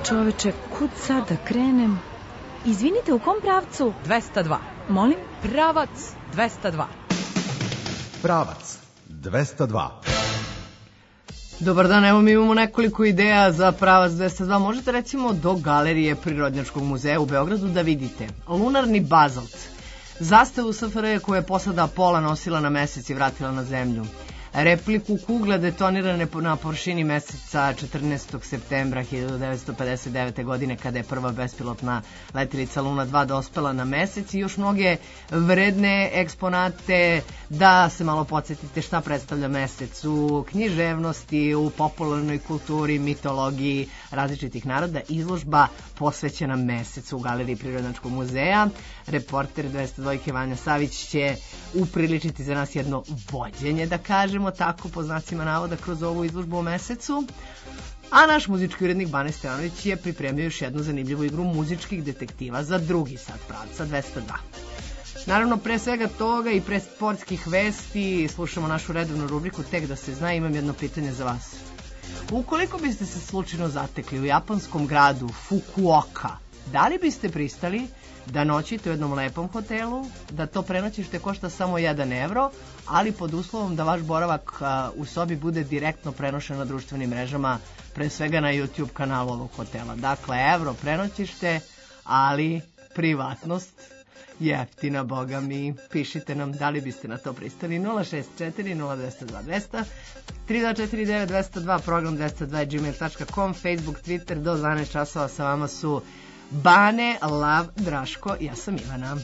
čoveče, kud sad da krenem? Izvinite, u kom pravcu? 202. Molim? Pravac 202. Pravac 202. Dobar dan, evo mi imamo nekoliko ideja za pravac 202. Možete recimo do Galerije Prirodnjačkog muzeja u Beogradu da vidite lunarni bazalt, zastavu SFRJ koju je posada Apollo nosila na mesec i vratila na zemlju, repliku kugle detonirane na površini meseca 14. septembra 1959. godine kada je prva bespilotna letelica Luna 2 dospela na mesec i još mnoge vredne eksponate da se malo podsjetite šta predstavlja mesec u književnosti, u popularnoj kulturi, mitologiji različitih naroda. Izložba posvećena mesecu u Galeriji Prirodnjačkog muzeja. Reporter 202 Vanja Savić će upriličiti za nas jedno vođenje, da kažemo tako, po znacima navoda, kroz ovu izložbu o mesecu. A naš muzički urednik Bane Stojanović je pripremio još jednu zanimljivu igru muzičkih detektiva za drugi sat pravca 202. Naravno, pre svega toga i pre sportskih vesti slušamo našu redovnu rubriku Tek da se zna. Imam jedno pitanje za vas. Ukoliko biste se slučajno zatekli u japanskom gradu Fukuoka, da li biste pristali da noćite u jednom lepom hotelu, da to prenoćište košta samo 1 evro, ali pod uslovom da vaš boravak u sobi bude direktno prenošen na društvenim mrežama, pre svega na YouTube kanalu ovog hotela. Dakle, evro prenoćište, ali privatnost jeftina, boga mi. Pišite nam da li biste na to pristali. 064 0202 200 3249 202, program 202 gmail.com, Facebook, Twitter. Do 12 časova sa vama su Bane, Lav, Draško, ja sam Ivana.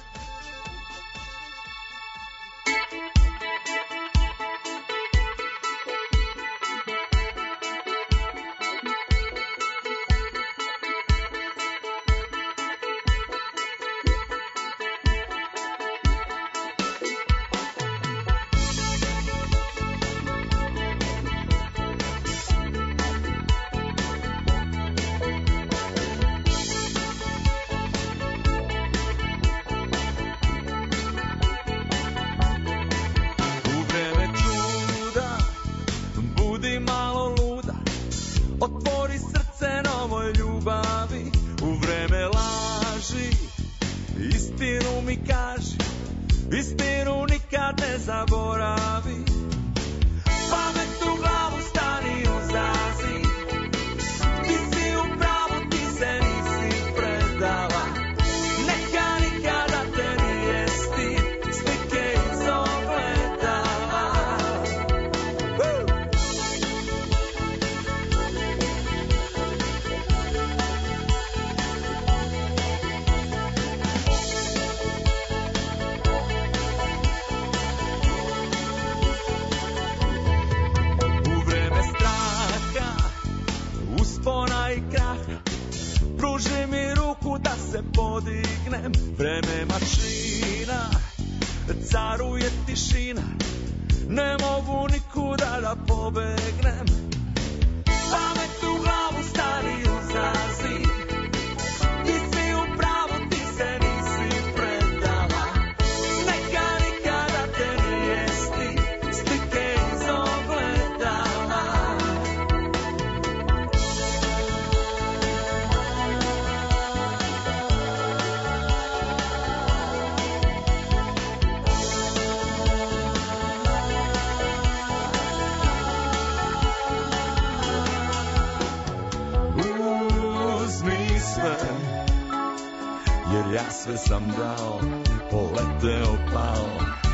Sve sam dao, poleteo, pao.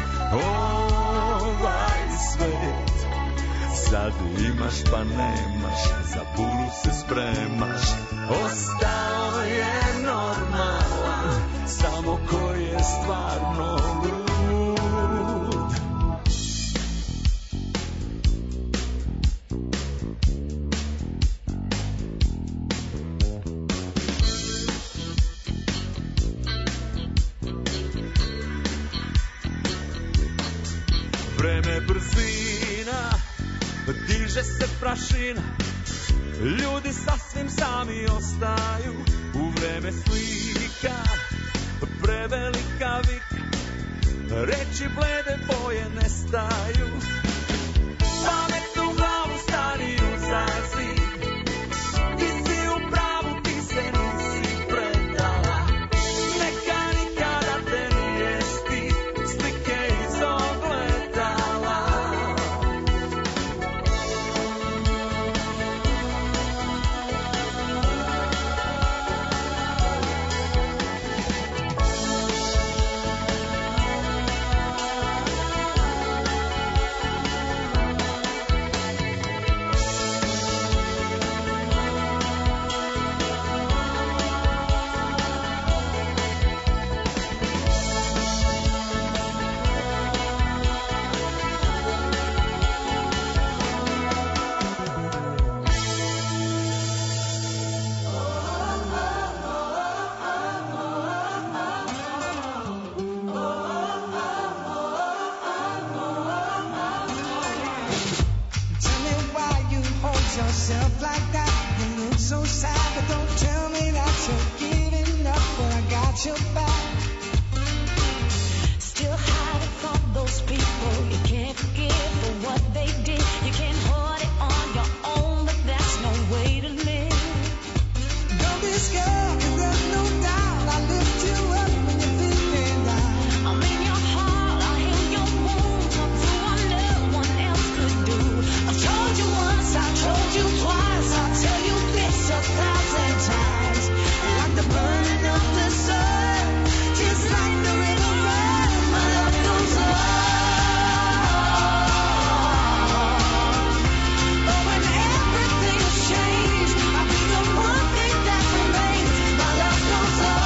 Ovaj svet sad imaš pa nemaš, za buru se spremaš. Ostao je normalan, samo ko je stvarno lud. Vreme brzina, diže se prašina, ljudi sasvim sami ostaju. U vreme slika, prevelika vika, reči blede boje nestaju. Pamet u glavu stari uzazi, ti si u pravu so sad, but don't tell me that you're giving up when I got your back. Still hiding from those people you can't forgive for what they did. You can't hold it on your own, but that's no way to live. Don't be scared, 'cause there's no doubt I lift you up when you're feeling down. I'm in your heart, I'll heal your wounds. I'll do what no one else could do. I've told you once, I've told you twice. I'll tell you this 1,000 times. Like the burning of the sun, just like the river runs, my love goes on. But when everything's changed, I'll be the one thing that remains. My love goes on.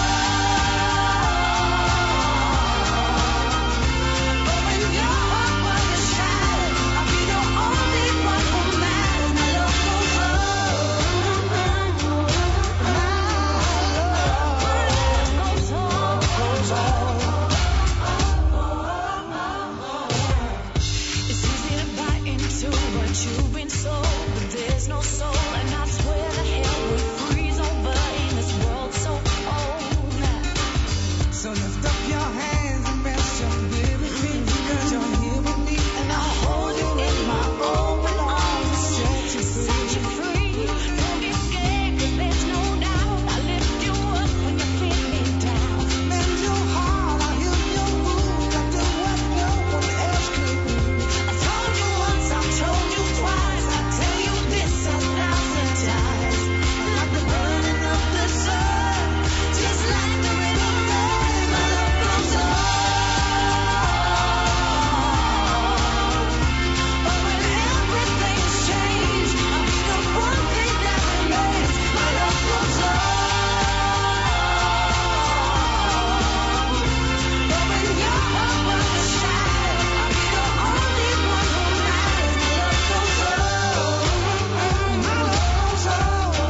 But when your heart was shattered, I'll be the only one who matters. My love goes on. It's easy to buy into what you've been sold, but there's no soul, and I swear the hell will freeze over in this world so cold. So lift up your hands and rest your liberty, 'cause you're here with me, and I'll hold you in my open arms and set you free. Set you free, don't be scared, 'cause there's no doubt I lift you up when you're feeling down. Mend your heart, I'll heal your wounds. I'll do what no one else could do. I told you once, I've told you twice. I'll tell you this 1,000 times. Like the burning of the sun, Just like the river runs, my love goes on. But when everything's changed, I'll be the one thing that remains. My love goes on. But when your heart was shattered, I'll be the only one who matters. My love goes on. my love goes on.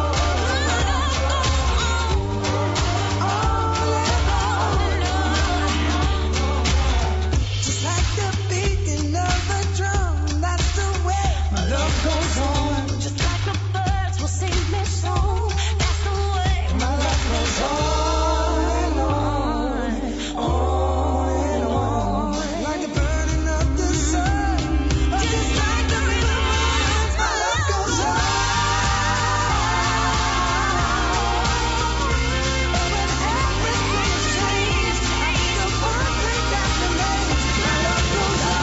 Just like the beating of a drum, that's the way my love goes on. Just like the birds will sing their song, that's the way My love goes on and on, on and on. Like the burning of the sun, just like the river runs. my love goes on. But when everything's changed, I'll be the one thing that remains. My love goes on.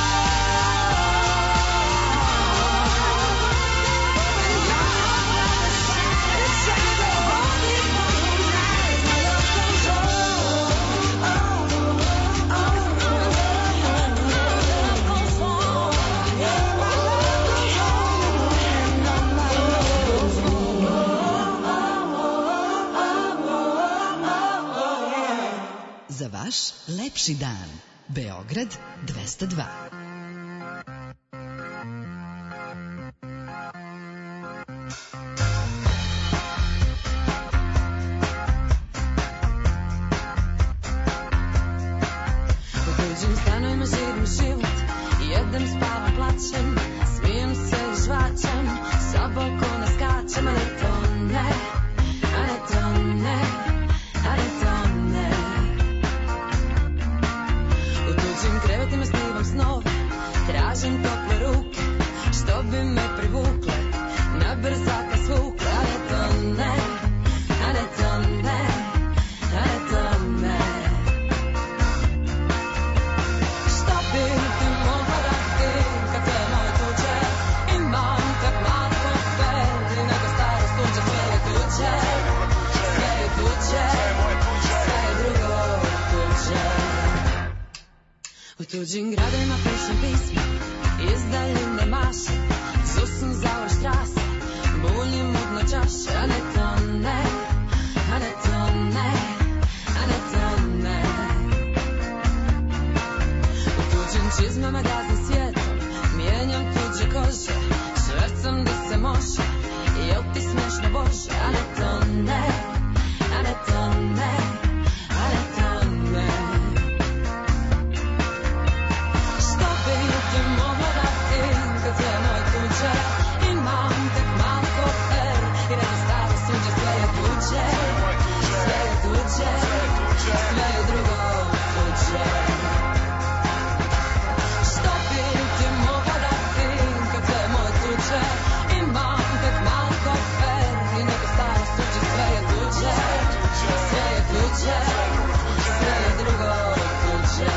When your heart was shattered, it's the only one who matters. My love goes on. Za vaš lepši dan. Beograd 202. U tuđim stanovima živim život, jedem, spavam, plaćem, smijem se i žvaćem, sa balkona skačem, ali to ne, ali to ne, ali to ne. U tuđim krevetima snivam snove, tražim tople ruke, što bi me privukle, na brzaka svukle, ali to ne, ali to ne, ali to ne. Šta bi ti mogla dati kad sve moje tuđe imam tak malo veri nego staro stuđe, sve je tuđe, sve je tuđe, sve je drugo tuđe. U tuđim gradovima pišem pisma, iz daljine mašem, Susan Zauer Strasse, bunjim mutno čaše, a ne to ne, a ne to ne, a ne to ne. U tuđim čizmama gazim svijetom, mijenjam tuđe kože, švercam da se može, jel ti smešno Bože, a ne to ne, a ne to ne, a ne to ne. Šta bi ti mogla dati kad sve moje tuđe, sve je tuđe, sve je drugo tuđe. Što bi ti mogla dati kad sve moje tuđe? Imam tek mali kofer i neko staro suđe, sve je tuđe, sve je tuđe, sve je drugo tuđe.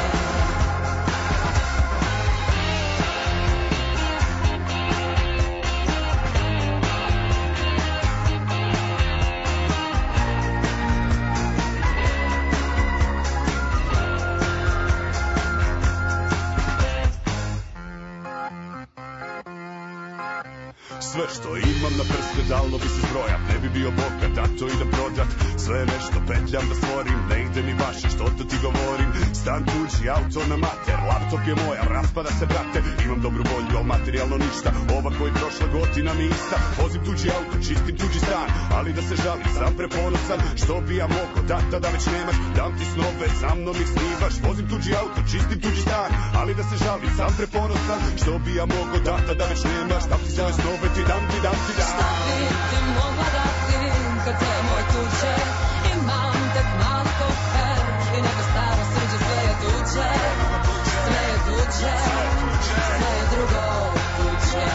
Sve što imam na prste dalo bi se zbrojat, ne bi bio bogat, a to idem prodat. Sve nešto petljam da stvorim, ne ide mi baš što to ti govorim. Stan tuđi, auto na mater, laptop je moja, raspada se brate. Imam dobru volju, al materijalno ništa, ova koji prošla godina mi ista. Vozim tuđi auto, čistim tuđi stan, ali da se žalim, sam preponosan. Što bi ja mogo, tata da već nemaš, dam ti snove, sa mnom ih snivaš. Vozim tuđi auto, čistim tuđi stan, ali da se žalim, sam preponosan. Što bi ja mogo, tata da već nemaš, dam ti svoje snove, ti dam ti dam ti dam. Šta bi ti mogla dati kad sve moje tuđe? Imam tek mali kofer i neko staro suđe, sve je tuđe, sve je tuđe, sve je drugo tuđe.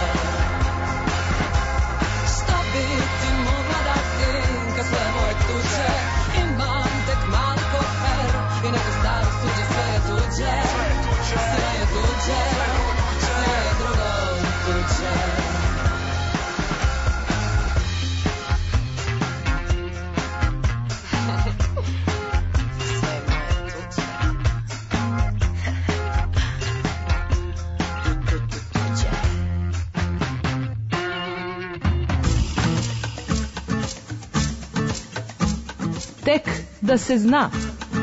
Šta bi ti mogla dati kad sve moje tuđe? Imam tek mali kofer i neko staro suđe, sve je tuđe, sve je tuđe, sve je drugo tuđe. Tek da se zna.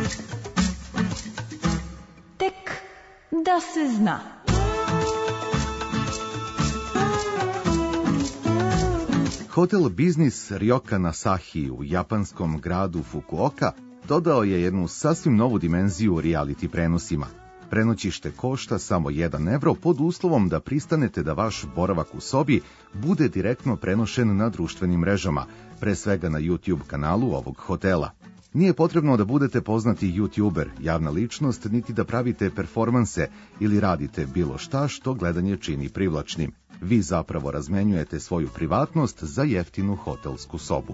Tek da se zna. Hotel biznis Ryokan Asahi u japanskom gradu Fukuoka dodao je jednu sasvim novu dimenziju u reality prenosima. Prenoćište košta samo 1 evro pod uslovom da pristanete da vaš boravak u sobi bude direktno prenošen na društvenim mrežama, pre svega na YouTube kanalu ovog hotela. Nije potrebno da budete poznati YouTuber, javna ličnost, niti da pravite performanse ili radite bilo šta što gledanje čini privlačnim. Vi zapravo razmenjujete svoju privatnost za jeftinu hotelsku sobu.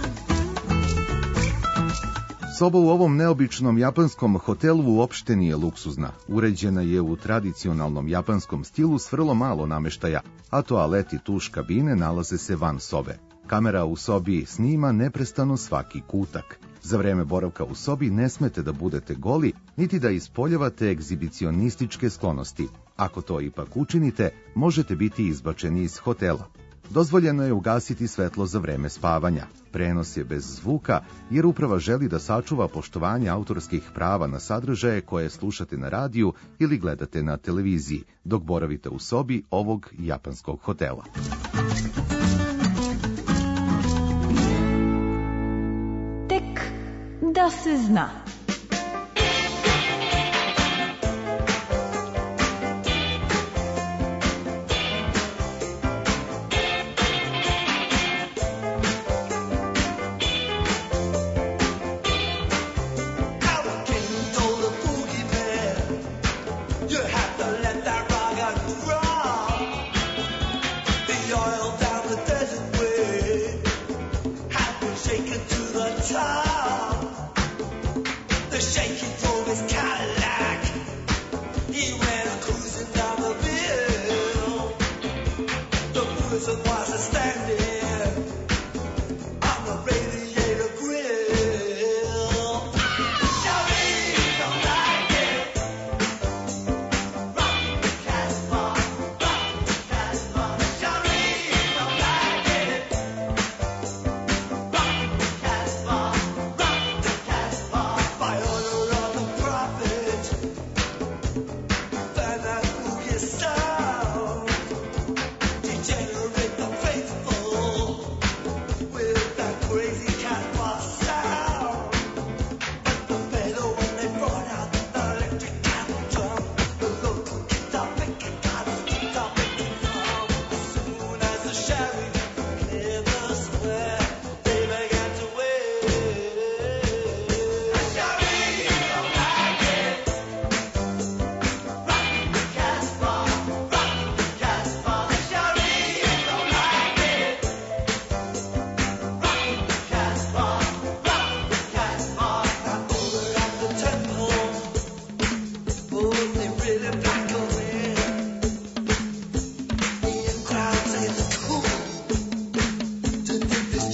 Soba u ovom neobičnom japanskom hotelu uopšte nije luksuzna. Uređena je u tradicionalnom japanskom stilu s vrlo malo nameštaja, a toalet i tuš kabine nalaze se van sobe. Kamera u sobi snima neprestano svaki kutak. Za vreme boravka u sobi ne smete da budete goli, niti da ispoljavate egzibicionističke sklonosti. Ako to ipak učinite, možete biti izbačeni iz hotela. Dozvoljeno je ugasiti svetlo za vreme spavanja. Prenos je bez zvuka, jer uprava želi da sačuva poštovanje autorskih prava na sadržaje koje slušate na radiju ili gledate na televiziji, dok boravite u sobi ovog japanskog hotela. Tek da se zna.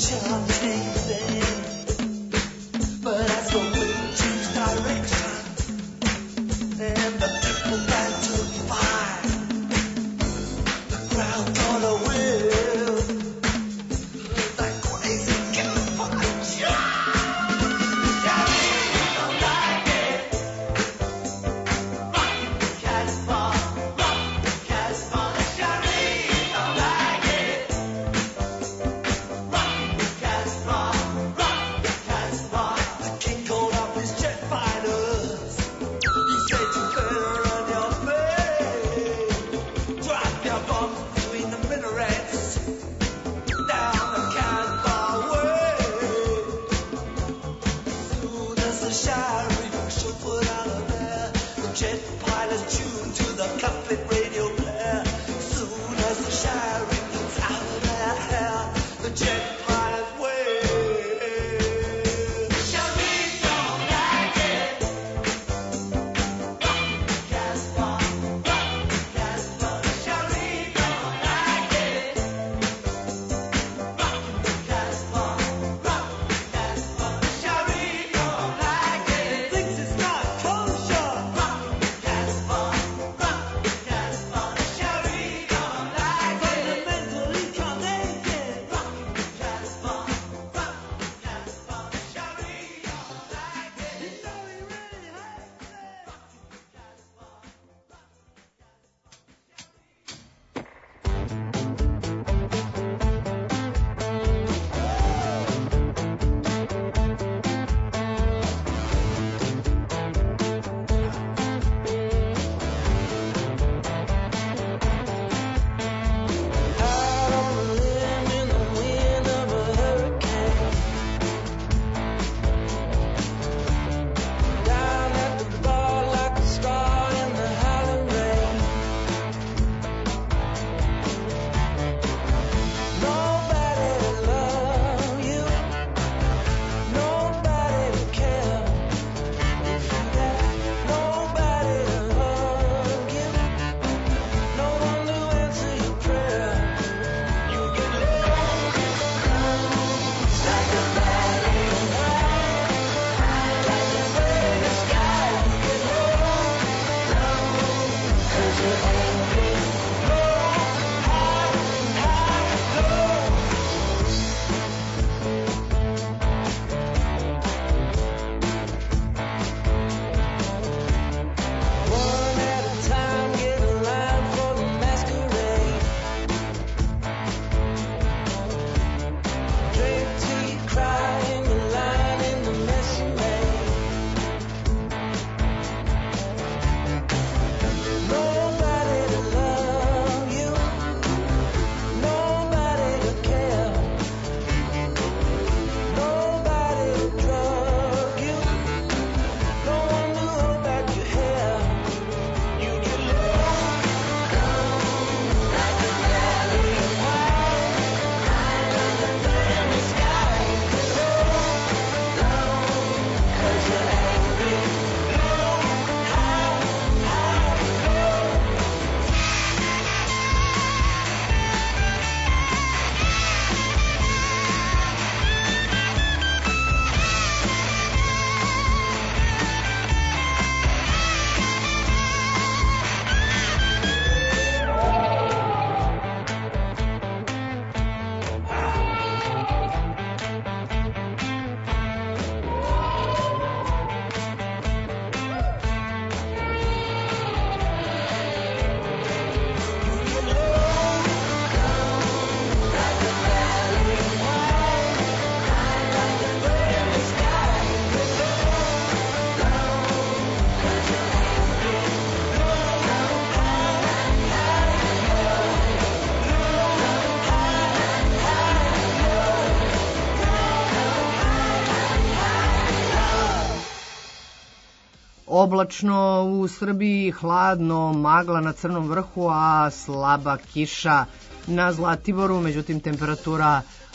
Oblačno u Srbiji, hladno, magla na Crnom vrhu, a slaba kiša na Zlatiboru. Međutim, temperatura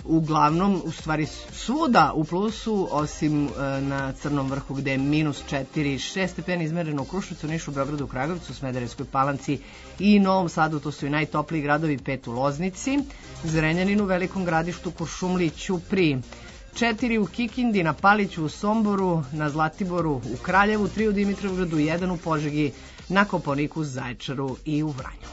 uglavnom, u stvari svuda u plusu, osim na Crnom vrhu gde je -4,6 stepeni izmereno u Kruševcu, Nišu, Beogradu, Kragujevcu, Smederevskoj Palanci i Novom Sadu, to su i najtopliji gradovi, 5 u Loznici, Zrenjaninu, Velikom Gradištu, Kuršumliji, Ćupriji, 4 u Kikindi, na Paliću, u Somboru, na Zlatiboru, u Kraljevu, 3 u Dimitrovgradu, 1 u Požegi, na Kopaoniku, Zaječaru i u Vranju.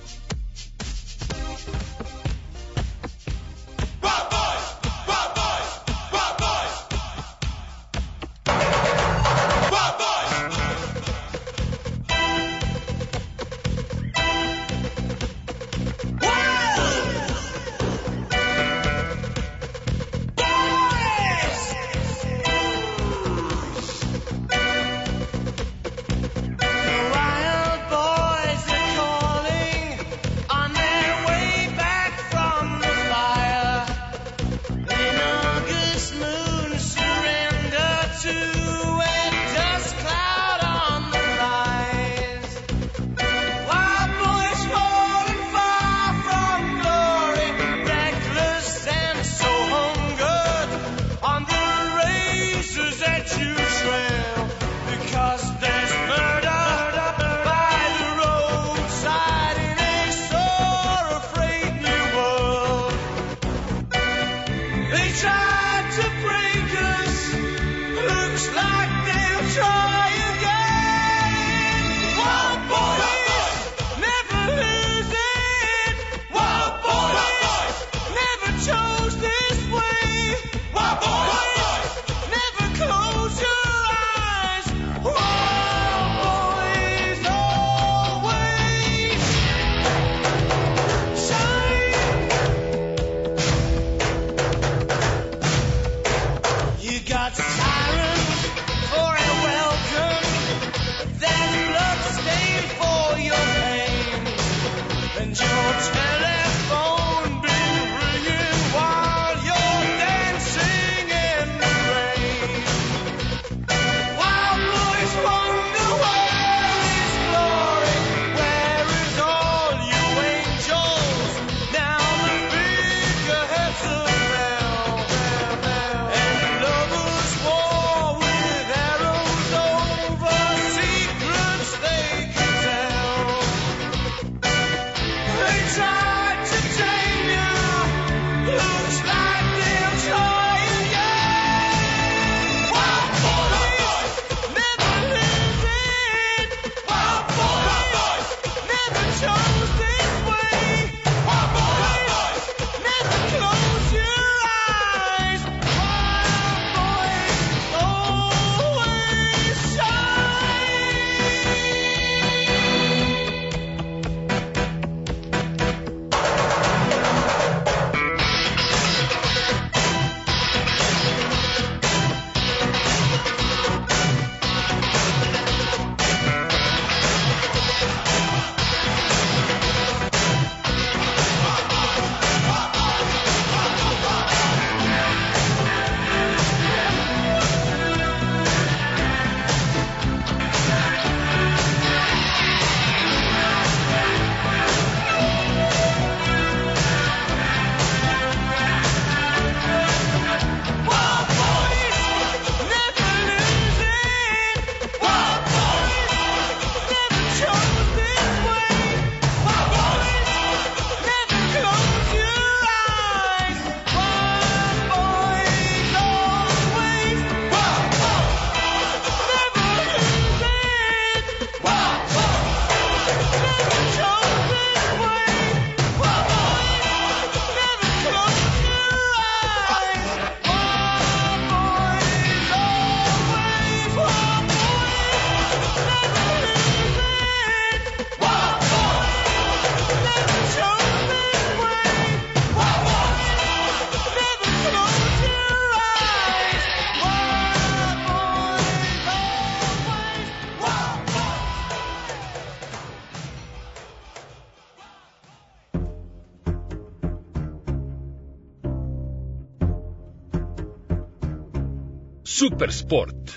Super sport.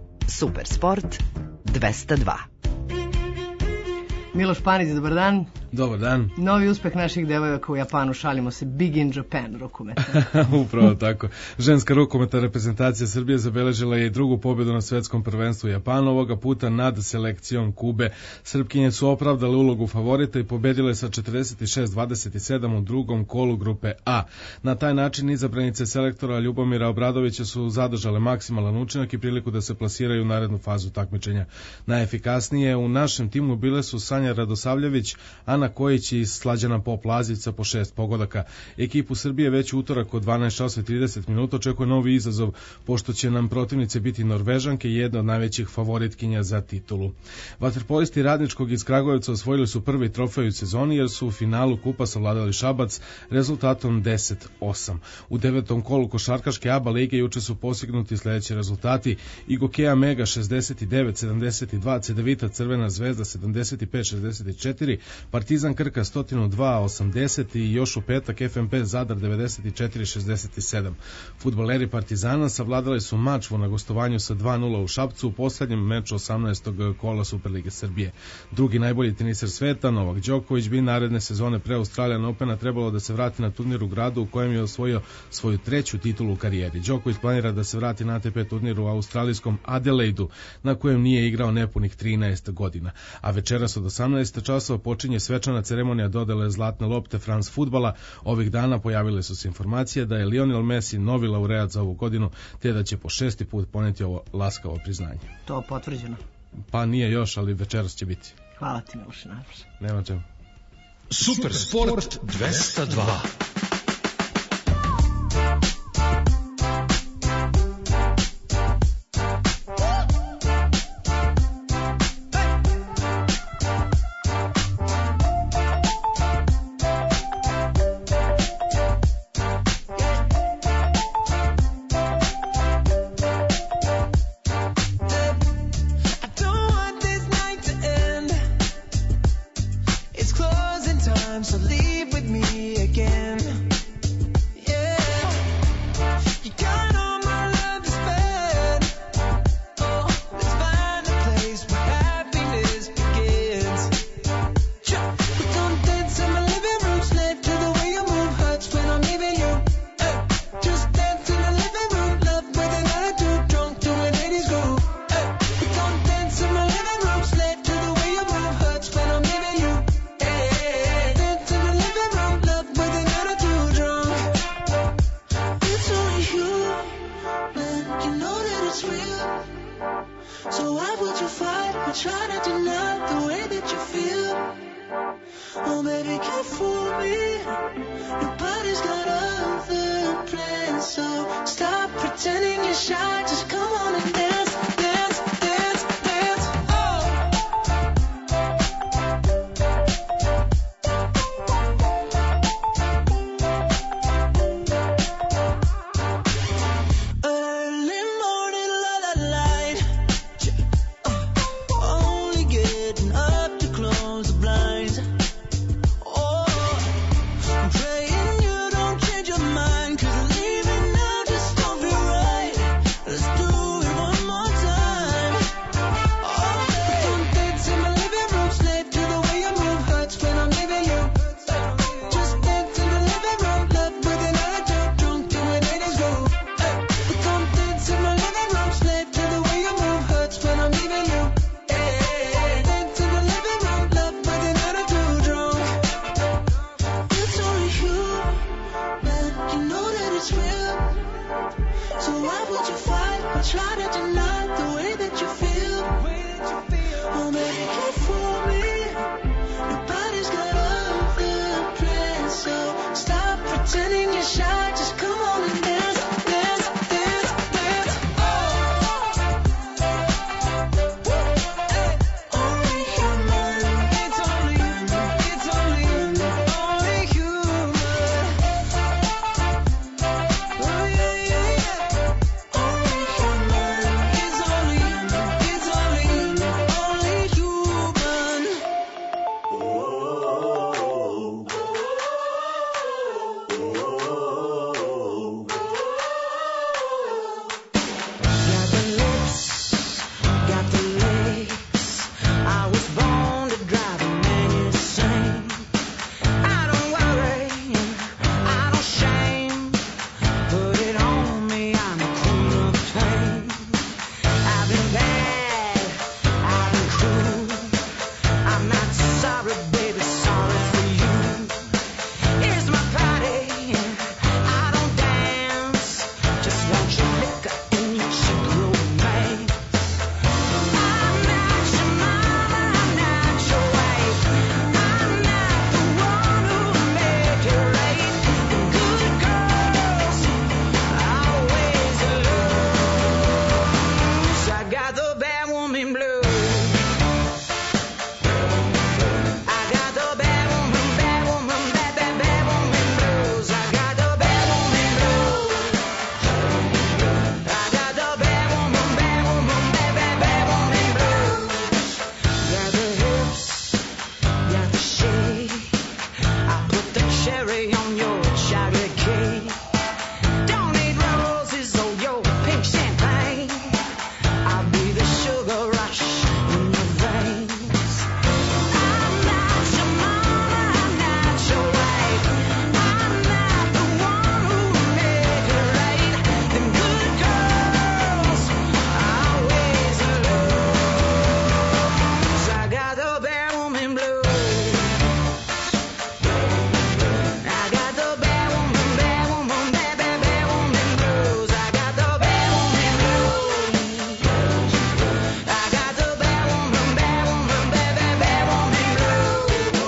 Super sport 202. Miloš Panić, dobar dan. Dobar dan. Novi uspeh naših devojaka u Japanu, šalimo se, Big in Japan rukometa. Upravo tako. Ženska rukometna reprezentacija Srbije zabeležila je i drugu pobjedu na svetskom prvenstvu u Japanu, ovoga puta nad selekcijom Kube. Srpkinje su opravdale ulogu favorita i pobjedile sa 46-27 u drugom kolu grupe A. Na taj način izabranice selektora Ljubomira Obradovića su zadržale maksimalan učinak i priliku da se plasiraju u narednu fazu takmičenja. Najefikasnije u našem timu bile su Sanja Radosavljević, Ana Kojić i Slađana Pop-Lazica po 6 pogodaka. Ekipu Srbije već u utorak od 12:30 minuta očekuje novi izazov, pošto će nam protivnice biti Norvežanke i jedna od najvećih favoritkinja za titulu. Vaterpolisti Radničkog iz Kragujevca osvojili su prvi trofej u sezoni jer su u finalu kupa savladali Šabac rezultatom 10-8. U 9. kolu košarkaške ABA lige juče su postignuti sljedeći rezultati: Igokea Mega 69-72, Cedevita Crvena Zvezda 75-64, Partizan Krka 102-80 i još u petak FNP Zadar 94-67. Fudbaleri Partizana savladali su Mačvu na gostovanju sa 2:0 u Šapcu u posljednjem meču 18. kola Superlige Srbije. Drugi najbolji teniser sveta, Novak Đoković, bi naredne sezone pre Australian Opena trebalo da se vrati na turnir u gradu u kojem je osvojio svoju 3. titulu u karijeri. Đoković planira da se vrati na ATP turniru u australijskom Adelaidu, na kojem nije igrao nepunih 13 godina. A večeras od 18 časova počinje svečana ceremonija dodele zlatne lopte France fudbala. Ovih dana pojavile su se informacije da je Lionel Messi novi laureat za ovu godinu, te da će po 6. put poneti ovo laskavo priznanje. To potvrđeno? Pa nije još, ali večeras će biti. Hvala ti, Miloše, najlepše. Nema čemu. Super Sport 202. So leave with me again. stay on your chocolate cake. Don't need roses or your pink champagne. I'll be the sugar rush in your veins. I'm not your mama, I'm not your wife. I'm not the one who made you right. Them good girls always lose. I got the bad woman blues. I got the bad woman, bad woman, bad, bad, bad woman blues. I got the bad woman blues. I got the bad woman, bad, bad, bad woman blues.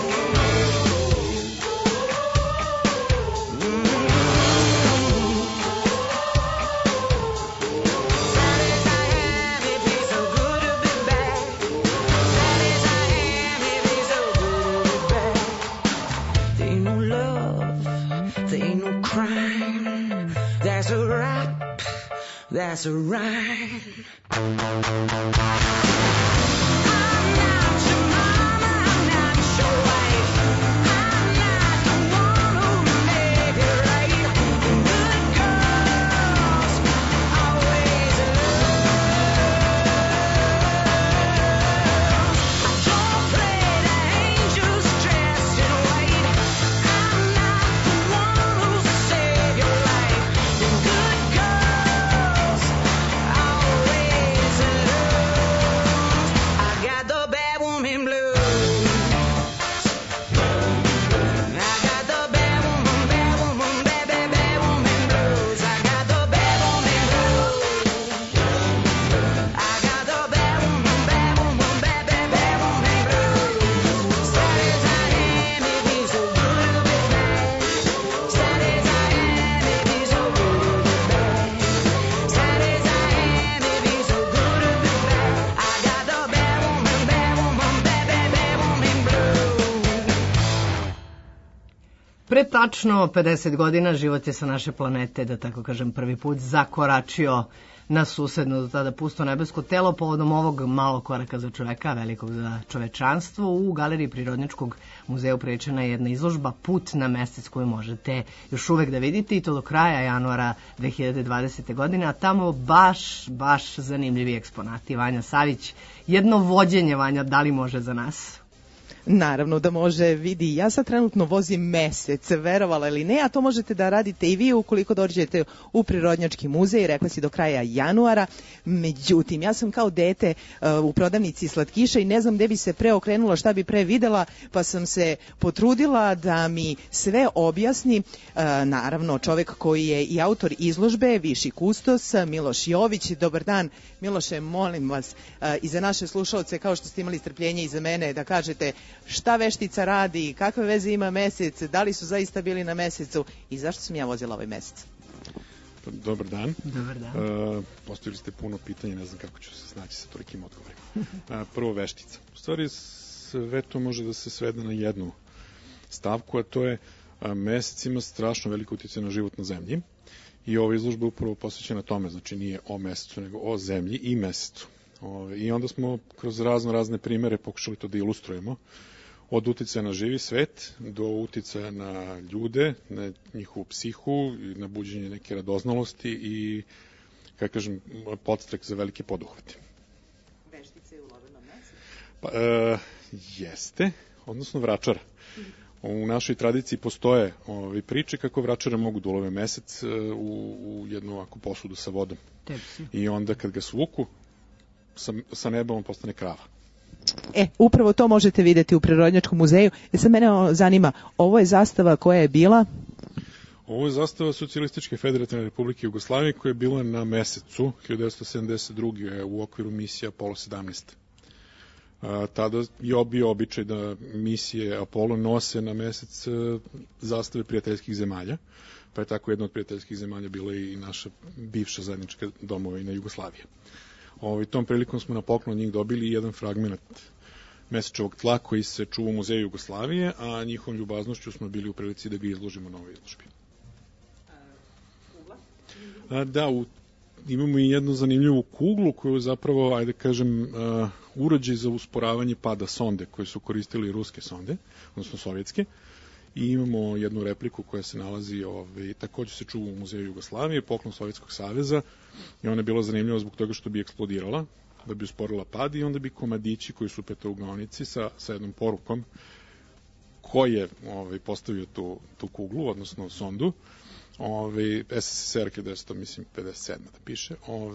Sad as I am, it feels so good to be back. Sad as I am, it feels so good to be back. There ain't no love, there ain't no crime. That's a rap, that's a rhyme. I'm not your mama, I'm not your wife. I'm not the one who made you right. Good girls always lose. I don't play the angels dressed in white. I'm not the one who saved your life. Good girls always lose. I got the bad woman blues. I got the bad woman, bad, bad, bad woman blues. I got the bad woman blues. I got the bad woman, bad, bad, bad woman blues. Sad as I am, it feels so good to be back. Sad as I am, it feels so good to be back. Sad as I am, it feels so good to be back. I got the bad woman, bad, bad, bad woman blues. Pre tačno 50 godina život je sa naše planete, da tako kažem, prvi put zakoračio na susedno do tada pusto nebesko telo povodom ovog malog koraka za čoveka, velikog za čovečanstvo. U Galeriji Prirodnjačkog muzeja upriličena je jedna izložba Put na mesec koju možete još uvek da vidite i to do kraja januara 2020. godine, a tamo baš zanimljivi eksponati. Vanja Savić, jedno vođenje, Vanja, da li može za nas? Naravno da može, vidi, ja sad trenutno vozim mesec, verovala ili ne, a to možete da radite i vi ukoliko dođete u Prirodnjački muzej, rekla si do kraja januara. Međutim, ja sam kao dete u prodavnici slatkiša i ne znam gde bi se pre okrenula, šta bi pre videla, pa sam se potrudila da mi sve objasni. Naravno, čovek koji je i autor izložbe, viši kustos, Miloš Jović. Dobar dan, Miloše, molim vas, i za naše slušalce, kao što ste imali strpljenje i za mene, da kažete šta veštica radi, kakve veze ima mesec, da li su zaista bili na mesecu i zašto sam ja vozila ovaj mesec? Dobar dan. Dobar dan. Postavili ste puno pitanja, ne znam kako ću se snaći sa tolikim odgovorima. Prvo, veštica. U stvari, sve to može da se svede na jednu stavku, a to je mesec ima strašno veliko utjecaj na život na zemlji i ova izložba je upravo posvećena tome, znači nije o mesecu, nego o zemlji i mesecu. I onda smo kroz razne primere pokušali to da ilustrujemo, od uticaja na živi svet do uticaja na ljude, na njihovu psihu, na buđenje neke radoznalosti i, kako kažem, podstrek za velike poduhvate. Veštice u lovenom mesecu? Pa, jeste, odnosno vračara. U našoj tradiciji postoje priče kako vračare mogu da ulove mesec u jednu ovakvu posudu sa vodom. I onda kad ga svuku, sa neba on postane krava. Upravo to možete vidjeti u Prirodnjačkom muzeju. Sad mene zanima, ovo je zastava koja je bila? Ovo je zastava Socijalističke federativne republike Jugoslavije koja je bila na mesecu 1972. u okviru misije Apollo 17. Tada je bio običaj da misije Apollo nose na mesec zastave prijateljskih zemalja, pa je tako jedna od prijateljskih zemalja bila i naša bivša zajednička domovina Jugoslavija. Tom prilikom smo na poklon od njih dobili jedan fragment mesečevog tla koji se čuva u Muzeju Jugoslavije, a njihovom ljubaznošću smo bili u prilici da ga izložimo na ovoj izložbi. Da, imamo i jednu zanimljivu kuglu koju zapravo, ajde kažem, uređaj za usporavanje pada sonde koje su koristili ruske sonde, odnosno sovjetske, i imamo jednu repliku koja se nalazi, takođe se čuva u Muzeju Jugoslavije, poklon Sovjetskog saveza, i ona je bila zanimljiva zbog toga što bi eksplodirala, da bi usporila pad, i onda bi komadići koji su u petougaonici sa jednom porukom ko je postavio tu kuglu, odnosno sondu, SSSR 1957 da piše,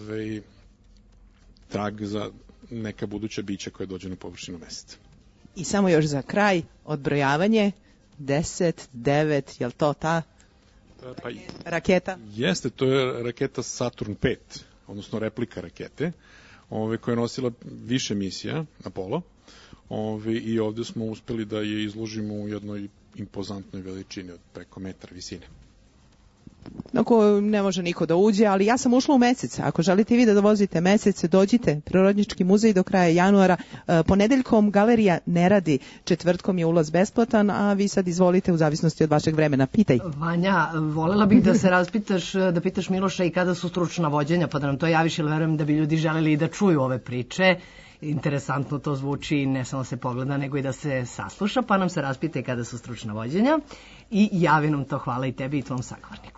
trag za neka buduća bića koja dođe na površinu meseca. I samo još za kraj, odbrojavanje, 10, 9, je li to ta raketa? Jeste, to je raketa Saturn 5, odnosno replika rakete, koja je nosila više misija Apollo, i ovde smo uspeli da je izložimo u jednoj impozantnoj veličini od preko metar visine. Ako ne može niko da uđe, ali ja sam ušla u mesec. Ako želite vi da dovozite mesec, dođite. Prirodnjački muzej do kraja januara. Ponedeljkom galerija ne radi, četvrtkom je ulaz besplatan, a vi sad izvolite u zavisnosti od vašeg vremena. Pitaj. Vanja, volela bih da se raspitaš, da pitaš Miloša i kada su stručna vođenja, pa da nam to javiš, jer verujem da bi ljudi želeli i da čuju ove priče. Interesantno to zvuči, ne samo se pogleda, nego i da se sasluša, pa nam se raspitaj kada su stručna vođenja i javi nam to. Hvala i tebi i tvom sagovorniku.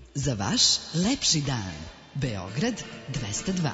Za vaš lepši dan. Beograd 202.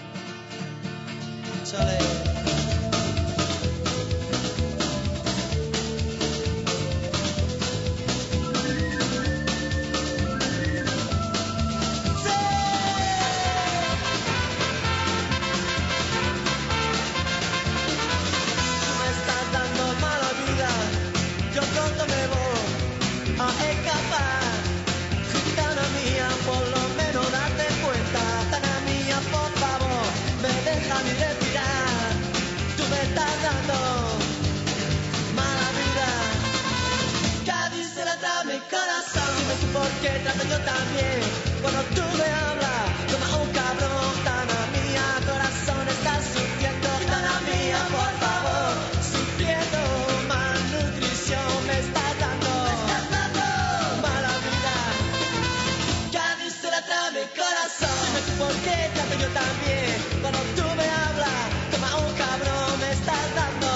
Porque trato yo también cuando tú me hablas como un cabrón. Tana mía, corazón está sufriendo. Tana mía, por favor, sufriendo. Malnutrición me está dando mala vida. Cádiz se la trae mi corazón. Dime tú por qué trato yo también cuando tú me hablas como un cabrón. Me estás dando.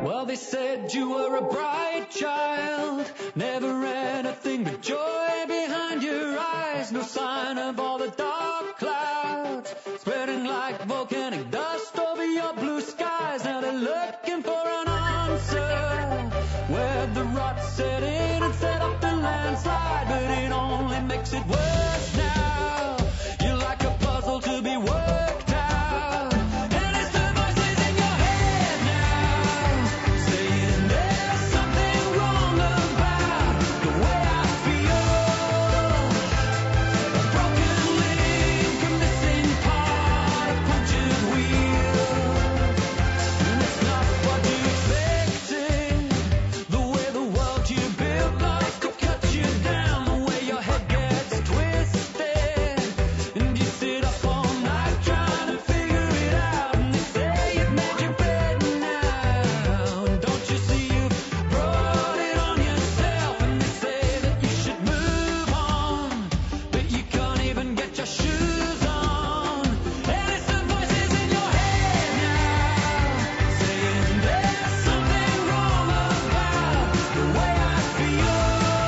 Well, they said you were a bright child, never anything but joy behind your eyes. No sign of all the dark clouds spreading like volcanic dust over your blue skies. Now they're looking for an answer where the rot set in and set up the landslide, but it only makes it worse now. You're like a puzzle to be worked out, and it's the voices in your head now saying there's something wrong about the way I feel. A broken link, a missing part, a punctured wheel, and it's not what you expected. The way the world you built likes to cut you down, the way your head gets twisted, and you sit up all night trying to figure it out. And they say you've made your bed now, and don't you see you've brought it on yourself? And they say that you should move on, but you can't even get your shoes on. And it's the voices in your head now saying there's something wrong about the way I feel.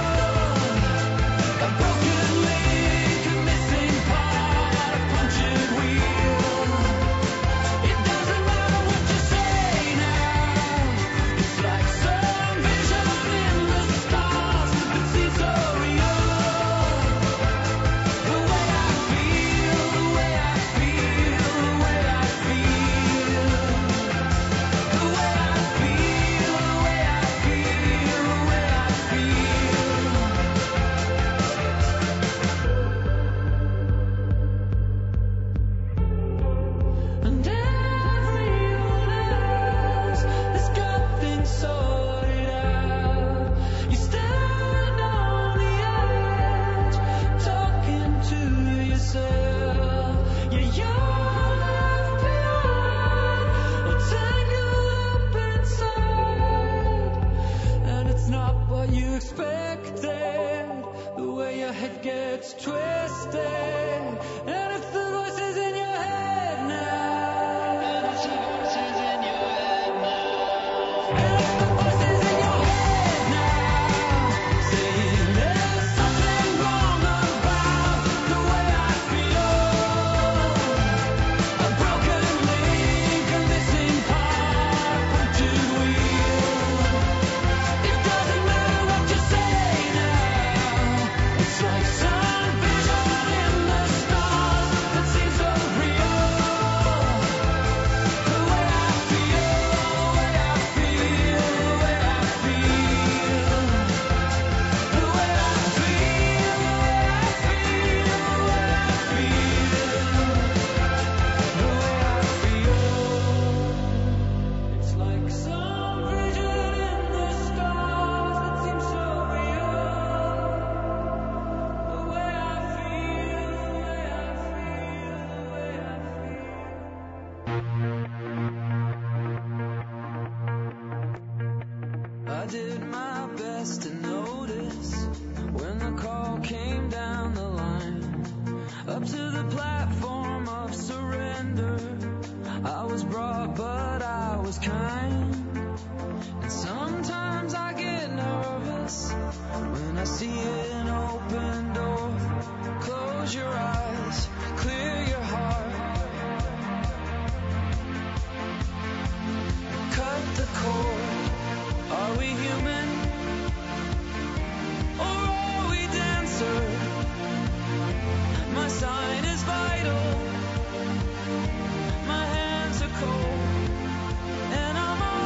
A broken link, a missing part, a punctured wheel. It doesn't matter what you say now. It's like some vision in the stars that seems so real. The way I feel, the way I feel, the way I feel. The way I feel, the way I feel, the way I feel. And everyone else has got things sorted out. You stand on the edge, talking to yourself. Yeah, you're left behind, or tangled up inside. And it's not what you expected, the way your head gets twisted. And it's the voices in your head now. And it's the voices in your head now. And it's the voices in your head now saying there's something wrong about the way I feel. A broken link, a missing part, a punctured wheel. It doesn't matter what you say now. It's like some vision in the stars that seems so real. The way I feel, the way I feel, the way I feel. The way I feel, the way I feel, the way I feel. It's like some vision in the stars that seems so real. The way I feel, the way I feel, the way I feel. I did my best to notice when the call came down the line, up to the platform of surrender. I was brought, but I was kind. And sometimes I get nervous when I see an open door. Close your eyes, clear your heart. Cut the cord. Are we human? Or are we dancer? My sign is vital. My hands are cold, and I'm all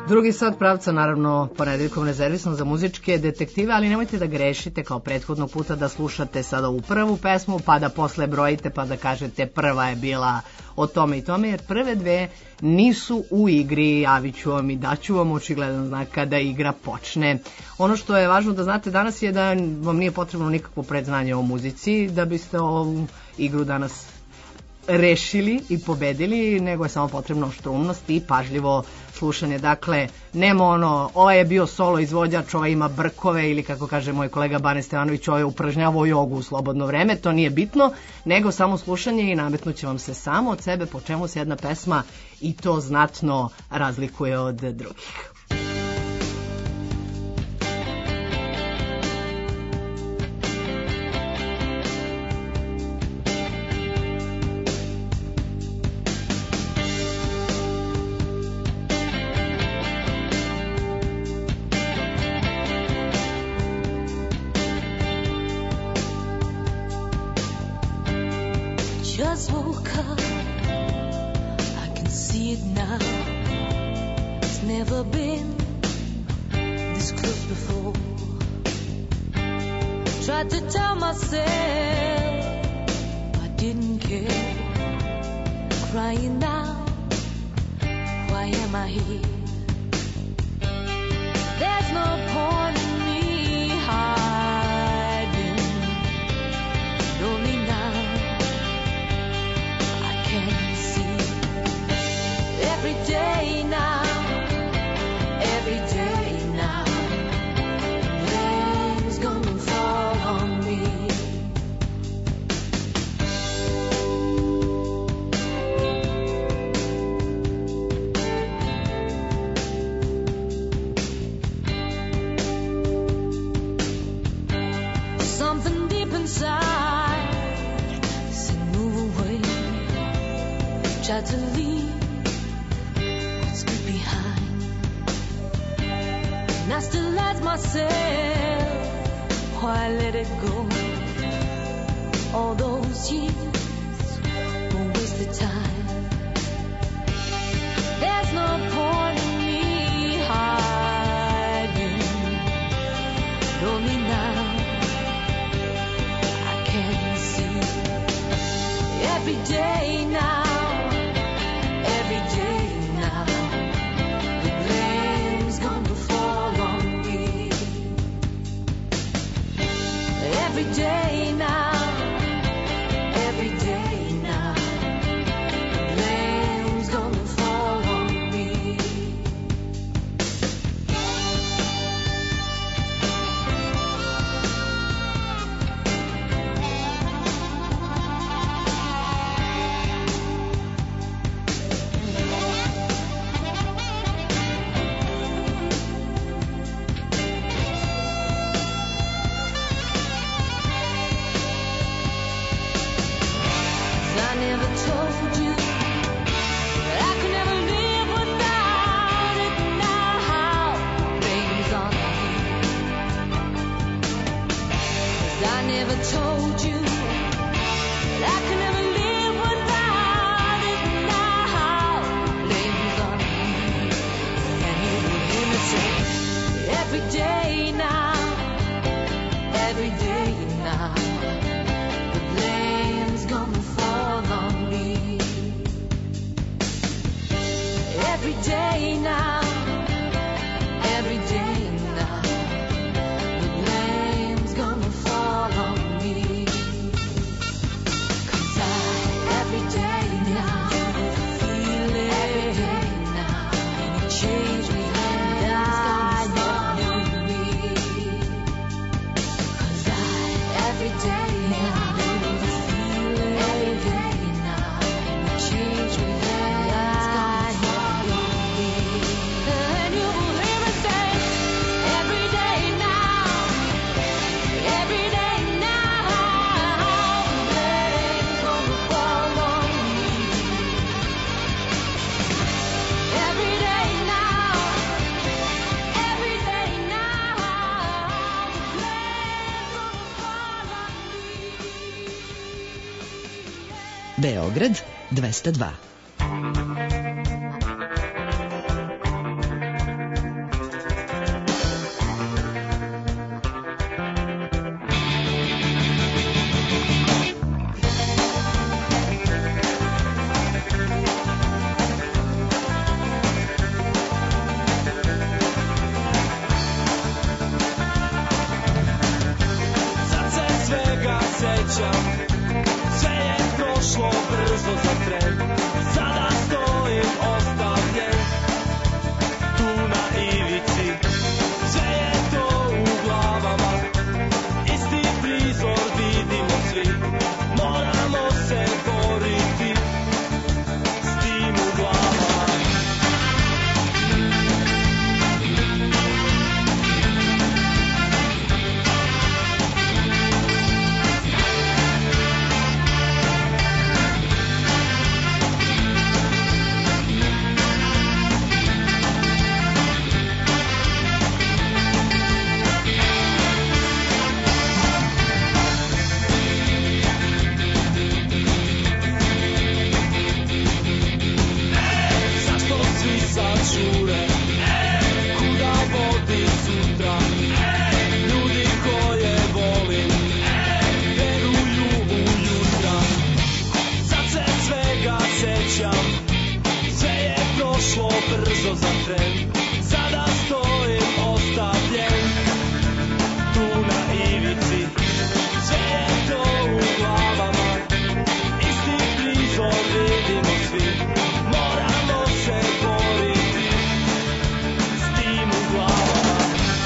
Drugi sat pravca, naravno, ponedeljkom rezervisan za muzičke detektive, ali nemojte da grešite kao prethodnog puta da slušate sada ovu prvu pesmu, pa da posle brojite, pa da kažete prva je bila o tome i tome, jer prve dve nisu u igri, javit ću vam i daću vam očigledan znak kada igra počne. Ono što je važno da znate danas je da vam nije potrebno nikakvo predznanje o muzici, da biste ovu igru danas rešili i pobedili, nego je samo potrebno oštrumnost i pažljivo slušanje. Dakle, nema ono, ovaj je bio solo izvođač, ovaj ima brkove ili kako kaže moj kolega Bane Stevanović, ovaj je upražnjavao jogu u slobodno vreme, to nije bitno, nego samo slušanje i nametnuće vam se samo od sebe po čemu se jedna pesma i to znatno razlikuje od drugih. Just woke up, I can see it now. It's never been this close before. Tried to tell myself I didn't care. Crying now, why am I here? There's no point in me hiding. Lonely now, I can see. Every day now, every day now, rain's gonna fall on me. Something deep inside said move away. Tried to leave what's been behind, and I still ask myself why I let it go. All those years were wasted time. There's no point in me hiding. Lonely now, I can see. Every day now, every day now, the blame's gonna fall on me. Every day now, every day now, the blame's gonna fall on me. I never told you that I could never live without it. Now rains on me. 'Cause I never told you that I could never live without it. Now rains on me. And you will hear me say every day now, every day now, the blame's gonna fall on me. Every day now, every day now, the blame's gonna fall on me. 'Cause every day now, feel it. Every day now, and it changed me, and I know me. 'Cause every day now, feel it. Every day now, and it changed me, and I know me. And you will hear me say every day now, every day now, the blame's gonna fall on me. Every day now, every day now, the blame's gonna fall on me. Beograd 202. cure, kuda vodi sutra, ljudi koje volim, veruju u jutra. Sad se svega sećam, sve je prošlo brzo za tren, sada stojim ostavljen, tu na ivici, sve je to u glavama, isti prizor vidimo svi, moramo se boriti s tim u glavama.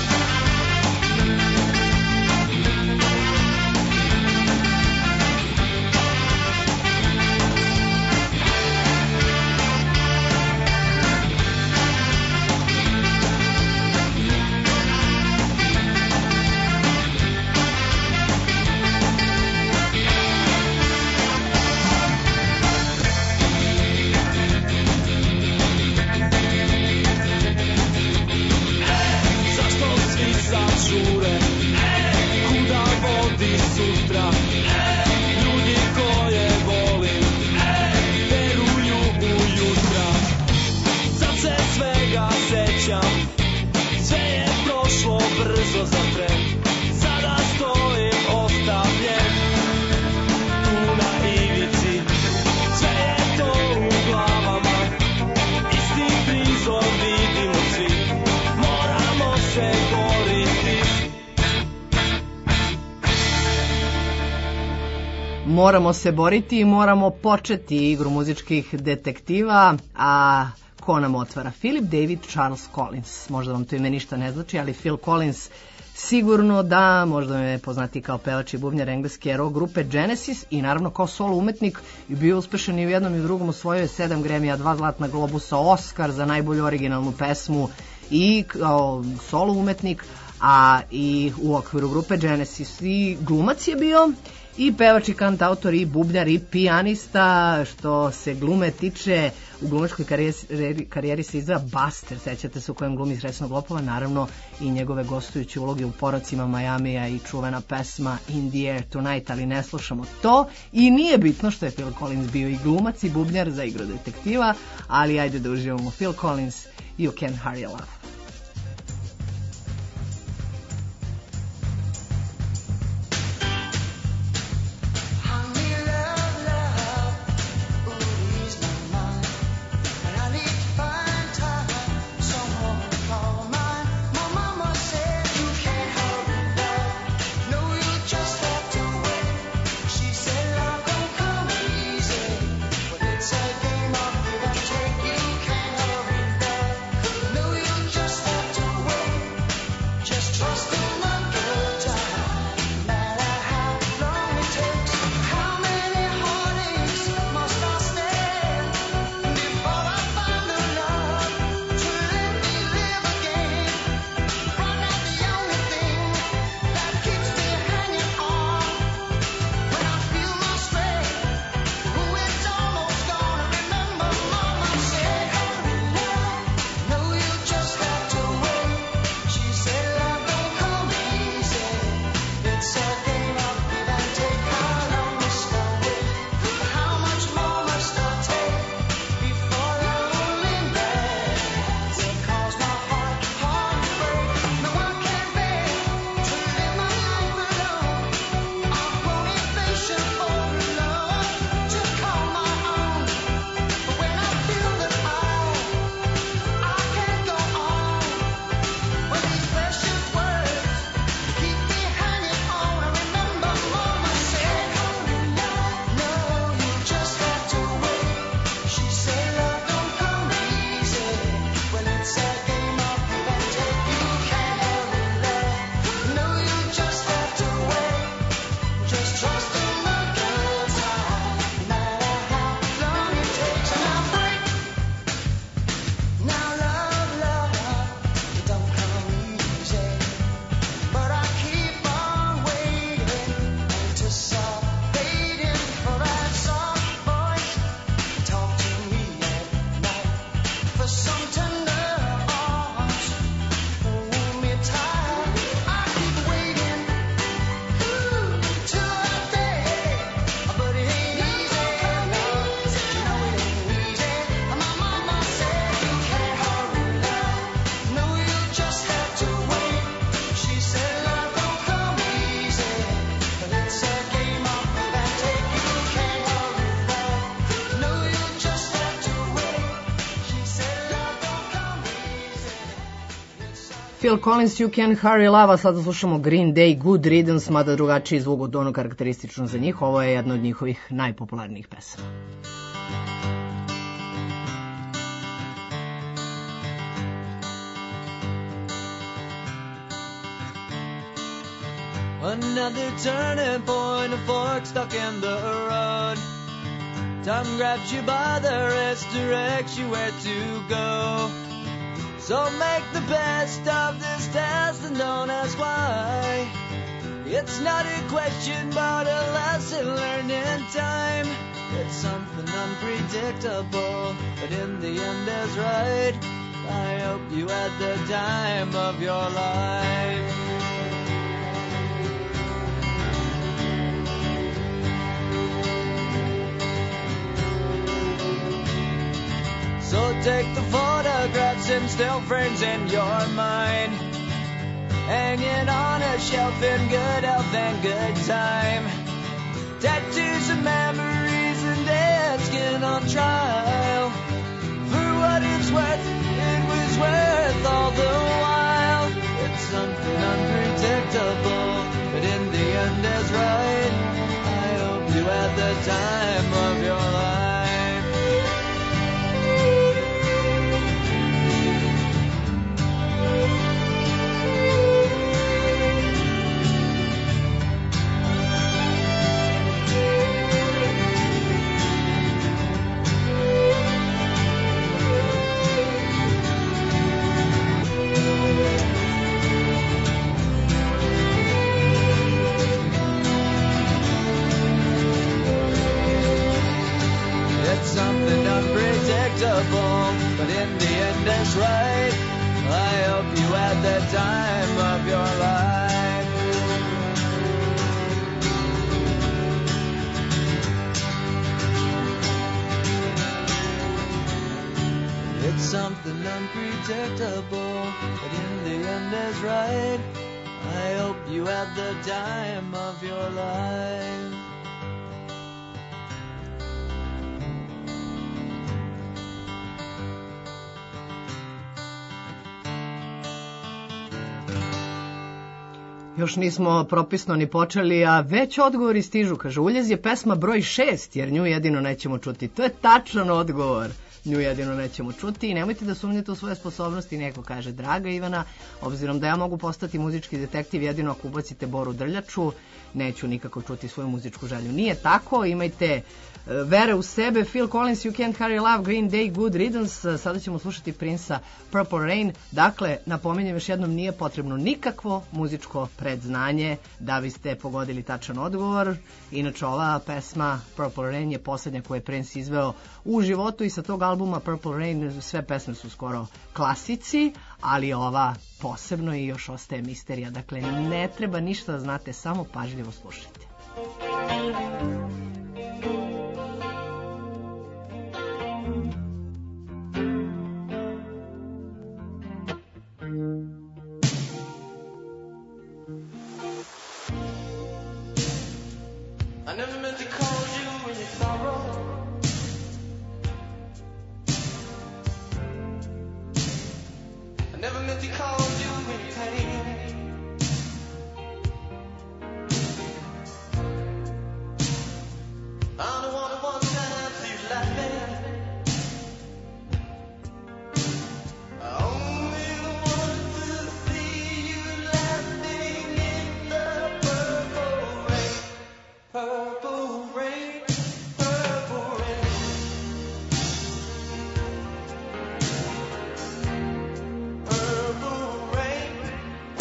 Zašto svi sad žure, kuda vodi sutra, ljudi koje volim, veruju u jutra. Sad se svega sećam, sve je prošlo brzo za tren, sada stojim ostavljen, tu na ivici, sve je to u glavama, isti prizor vidimo svi, moramo se boriti. Moramo se boriti i moramo početi igru muzičkih detektiva, a ko nam otvara? Philip David Charles Collins. Možda vam to ime ništa ne znači, ali Phil Collins sigurno da, možda me poznati kao pevač i bubnjar engleske rock grupe Genesis i naravno kao solo umetnik i bio uspešan i u jednom i u drugom, osvojio je 7 Grammy-a, 2 Zlatna globusa, Oscar za najbolju originalnu pesmu i kao solo umetnik, a i u okviru grupe Genesis i glumac je bio i pevač i kantautor i bubnjar i pijanista. Što se glume tiče, u glumačkoj karijeri se izdvaja Buster, sećate se, u kojem glumi Srećnog lopova, naravno i njegove gostujuće uloge u Porocima Majamija i čuvena pesma In the Air Tonight, ali ne slušamo to i nije bitno što je Phil Collins bio i glumac i bubnjar za igru detektiva, ali ajde da uživamo. Phil Collins, You Can't Hurry Love. It's a game of give and take. You can't hurry love. No, you just Phil Collins, You Can Hurry Love, a sada slušamo Green Day, Good Riddance, mada drugačiji zvuk od ono karakteristično za njih. Ovo je jedna od njihovih najpopularnijih pesama. Another turning point, a fork stuck in the road. Time grabs you by the wrist, directs you where to go. So make the best of this test and don't ask why. It's not a question but a lesson learned in time. It's something unpredictable, but in the end is right. I hope you had the time of your life. So take the photographs and still frames in your mind, hanging on a shelf in good health and good time. Tattoos of memories and dead skin on trial. For what it's worth, it was worth all the while. It's something unpredictable, but in the end is right. I hope you had the time of your life. Something unpredictable, but in the end it's right. I hope you had the time of your life. It's something unpredictable, but in the end is right. I hope you had the time of your life. Još nismo propisno ni počeli, a već odgovori stižu. Kaže, Uljez je pesma broj 6, jer nju jedino nećemo čuti. To je tačan odgovor. Nju jedino nećemo čuti i nemojte da sumnjate u svoje sposobnosti. Neko kaže, draga Ivana, obzirom da ja mogu postati muzički detektiv jedino ako ubacite Boru Drljaču, neću nikako čuti svoju muzičku želju. Nije tako, imajte vere u sebe. Phil Collins, You Can't Hurry Love, Green Day, Good Riddance. Sada ćemo slušati Prince-a Purple Rain. Dakle, napominjem još jednom, nije potrebno nikakvo muzičko predznanje da biste pogodili tačan odgovor. Inače, ova pesma Purple Rain je posljednja koju je Prince izveo u životu i sa tog albuma Purple Rain sve pesme su skoro klasici, ali ova posebno i još ostaje misterija. Dakle, ne treba ništa da znate, samo pažljivo slušajte. I never meant to call you in your sorrow. I never meant to call you in your pain. I don't want to one time see you laughing. I only want to see you laughing in the purple rain. Purple rain, purple rain. Purple rain,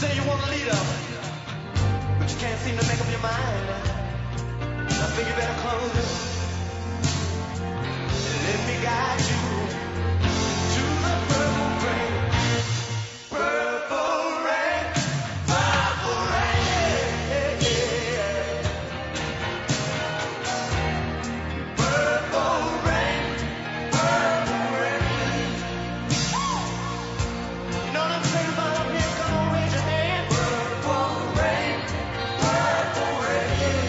say you want a leader, but you can't seem to make up your mind. I think you better close it. Let me guide you to the purple rain. Purple rain, purple rain, yeah, yeah. Purple rain, purple rain. You know what I'm saying about up here? Come on, raise your hand. Purple rain, purple rain.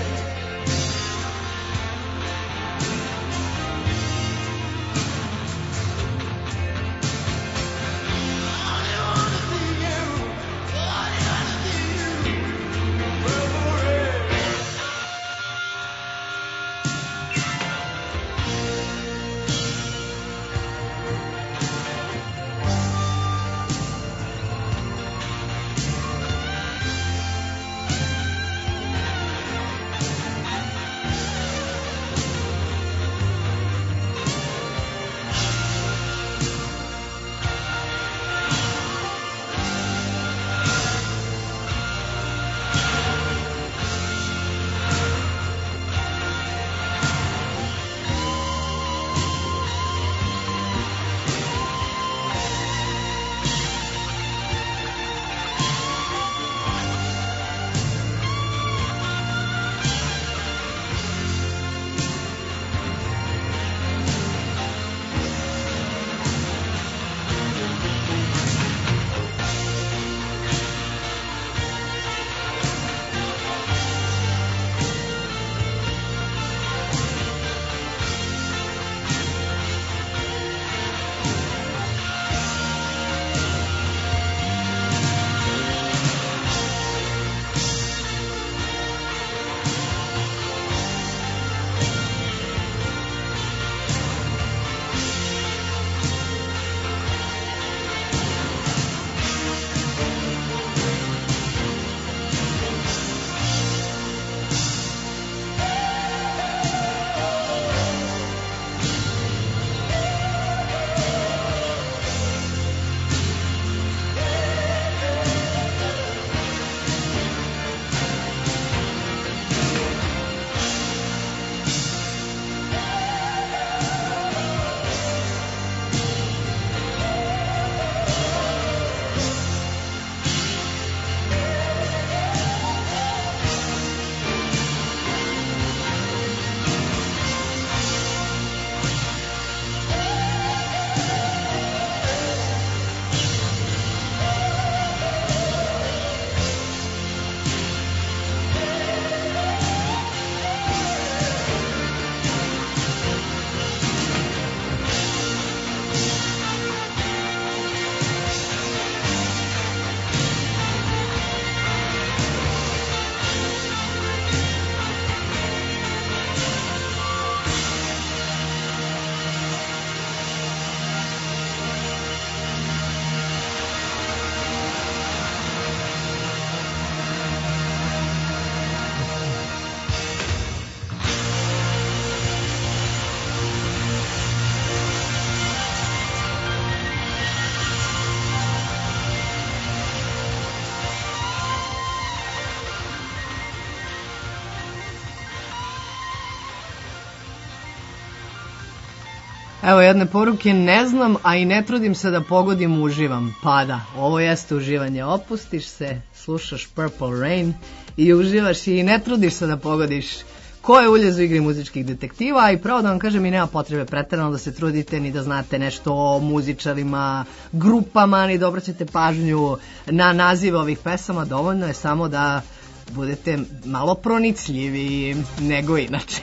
Evo jedne poruke, ne znam, a i ne trudim se da pogodim, uživam. Pa da, ovo jeste uživanje, opustiš se, slušaš Purple Rain i uživaš i ne trudiš se da pogodiš ko je uljez u igri muzičkih detektiva i pravo da vam kažem i nema potrebe preterano da se trudite ni da znate nešto o muzičarima, grupama, ni da obraćate pažnju na nazive ovih pesama, dovoljno je samo da budete malo pronicljivi nego inače.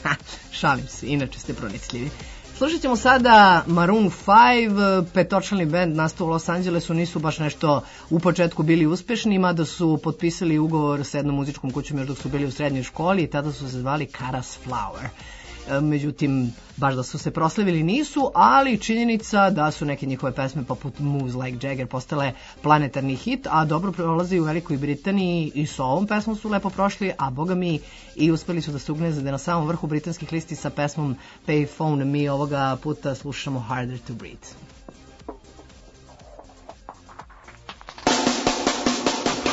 Šalim se, inače ste pronicljivi. Slušat ćemo sada Maroon 5, petočlani bend nastao u Los Angelesu, nisu baš nešto u početku bili uspešni, mada su potpisali ugovor sa jednom muzičkom kućom još dok su bili u srednjoj školi i tada su se zvali Caras Flower. Međutim, baš da su se proslavili nisu, ali činjenica da su neke njihove pesme poput Moves Like Jagger postale planetarni hit, a dobro prolazi u Velikoj Britaniji i sa ovom pesmom su lepo prošli, a boga mi i uspeli su da se ugnezde na samom vrhu britanskih listi sa pesmom Payphone. Mi ovoga puta slušamo Harder to Breathe.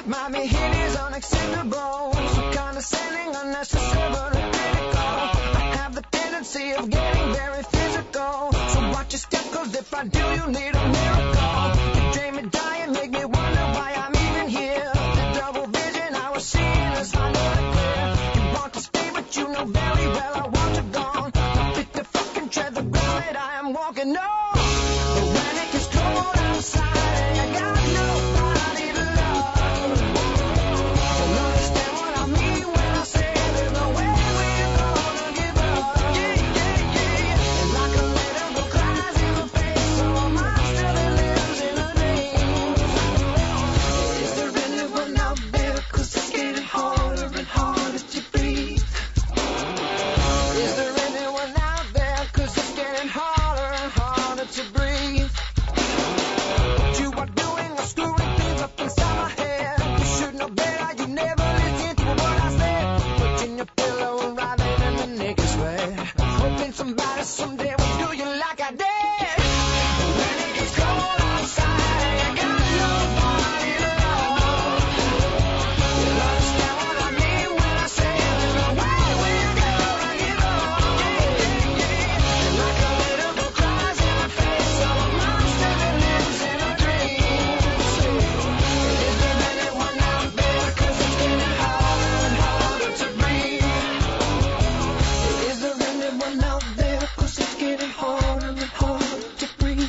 My behavior is unacceptable, so condescending, unnecessary, critical. I have the tendency of getting very physical, so watch your step, 'cause if I do, you need a miracle. You drain me dry and make me wonder why I'm even here. The double vision I was seeing is finally clear. You want to stay, but you know very well I want you gone. I pick the fucking tread the ground that I am walking on. The panic is cold outside, and I got nobody to love. You'll understand what I mean when I say there's no way we're gonna give up. And like a little cries in the face, so a monster that lives in a dream. Is there anyone out there? 'Cause it's getting harder and harder to breathe. Is there anyone out there? 'Cause it's getting harder and harder to breathe. What you are doing is screwing things up inside my head. You should know better, you never listen to what I said. Putting your pillow and writhing in the naked sweat. Hoping somebody someday will do you like I did. When it gets cold outside, I got nobody to love. You'll understand what I mean when I say there's no way we're gonna give up. And like a little girl cries in my face, so a monster that lives in a dream. Is there anyone out there? 'Cause it's getting harder and harder to breathe. Is there anyone out there? 'Cause it's getting harder and harder to breathe.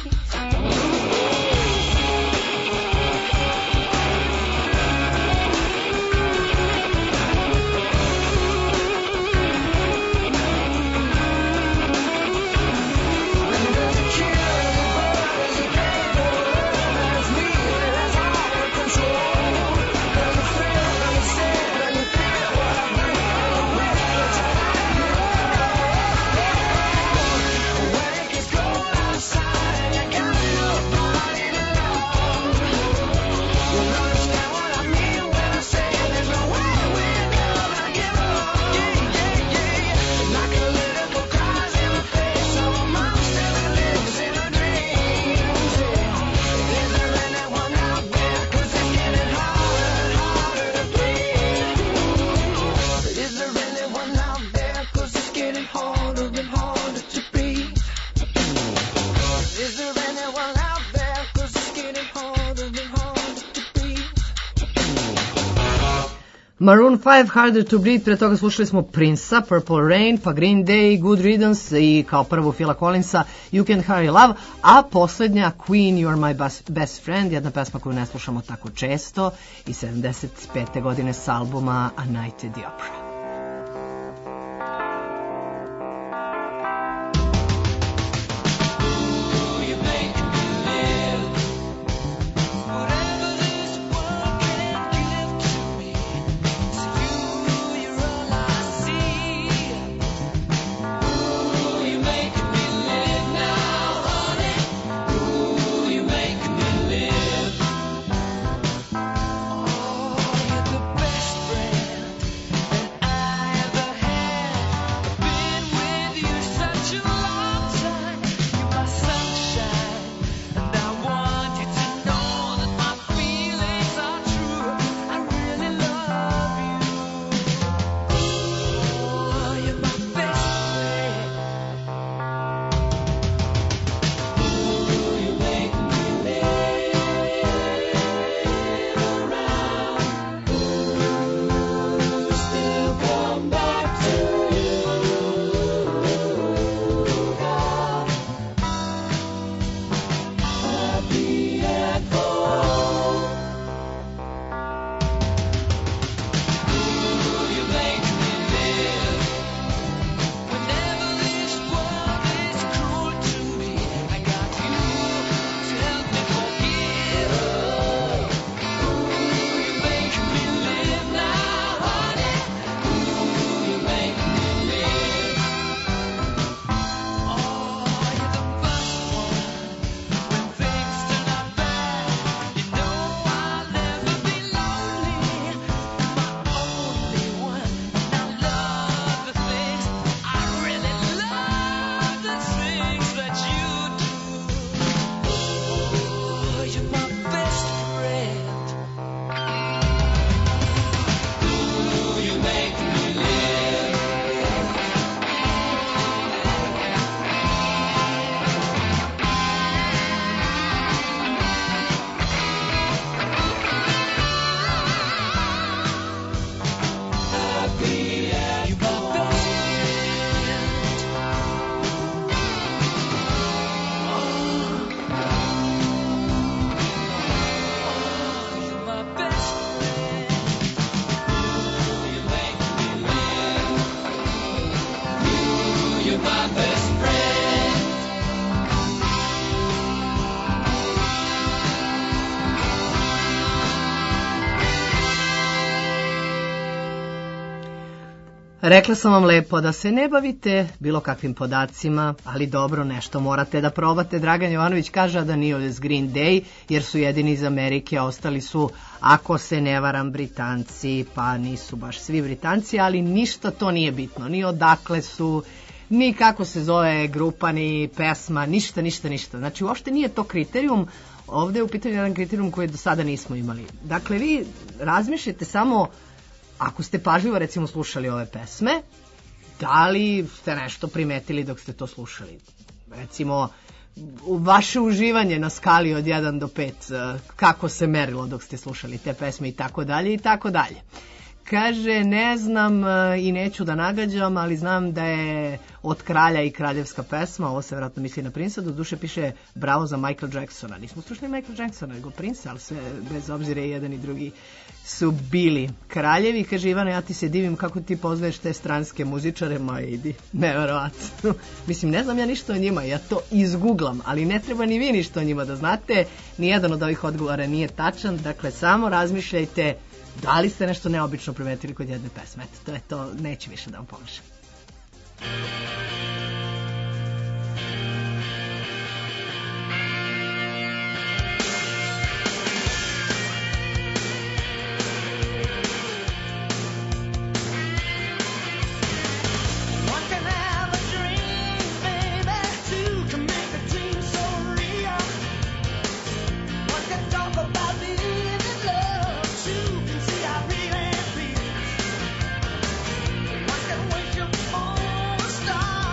Is there anyone out there? 'Cause it's getting harder and harder to breathe. Is there anyone out there? 'Cause it's getting harder and harder to breathe. Maroon 5, Harder to Breathe, pre toga slušali smo Prince-a, Purple Rain, pa Green Day, Good Riddance i kao prvo Phila Collinsa, You Can't Hurry Love, a poslednja Queen, You're My Best Friend, jedna pesma koju ne slušamo tako često, i 75. godine s albuma A Night at the Opera. You're the best friend Rekla sam vam lepo da se ne bavite bilo kakvim podacima, ali dobro, nešto morate da probate. Dragan Jovanović kaže da nije ovdje s Green Day, jer su jedini iz Amerike, a ostali su, ako se ne varam, Britanci, pa nisu baš svi Britanci, ali ništa to nije bitno, ni odakle su, ni kako se zove grupa, ni pesma, ništa. Znači, uopšte nije to kriterijum, ovdje je u pitanju jedan kriterijum koji do sada nismo imali. Dakle, vi razmišljate samo, ako ste pažljivo recimo slušali ove pesme, da li ste nešto primetili dok ste to slušali? Recimo, vaše uživanje na skali od 1 do 5, kako se merilo dok ste slušali te pesme i tako dalje i tako dalje. Kaže, ne znam i neću da nagađam, ali znam da je Od kralja i kraljevska pesma, ovo se vjerojatno misli na Princa, do duše piše bravo za Michael Jacksona. Nismo slušali Michael Jacksona, nego Princa, ali sve bez obzira i jedan i drugi su bili kraljevi. Kaže, Ivana, ja ti se divim kako ti poznaješ te stranske muzičare, ma idi, neverovatno. Mislim, ne znam ja ništa o njima, ja to izguglam, ali ne treba ni vi ništa o njima da znate, nijedan od ovih odgovora nije tačan, dakle, samo razmišljajte da li ste nešto neobično primetili kod jedne pesme. Eto, to je to, neću više da vam pomažem. Stop.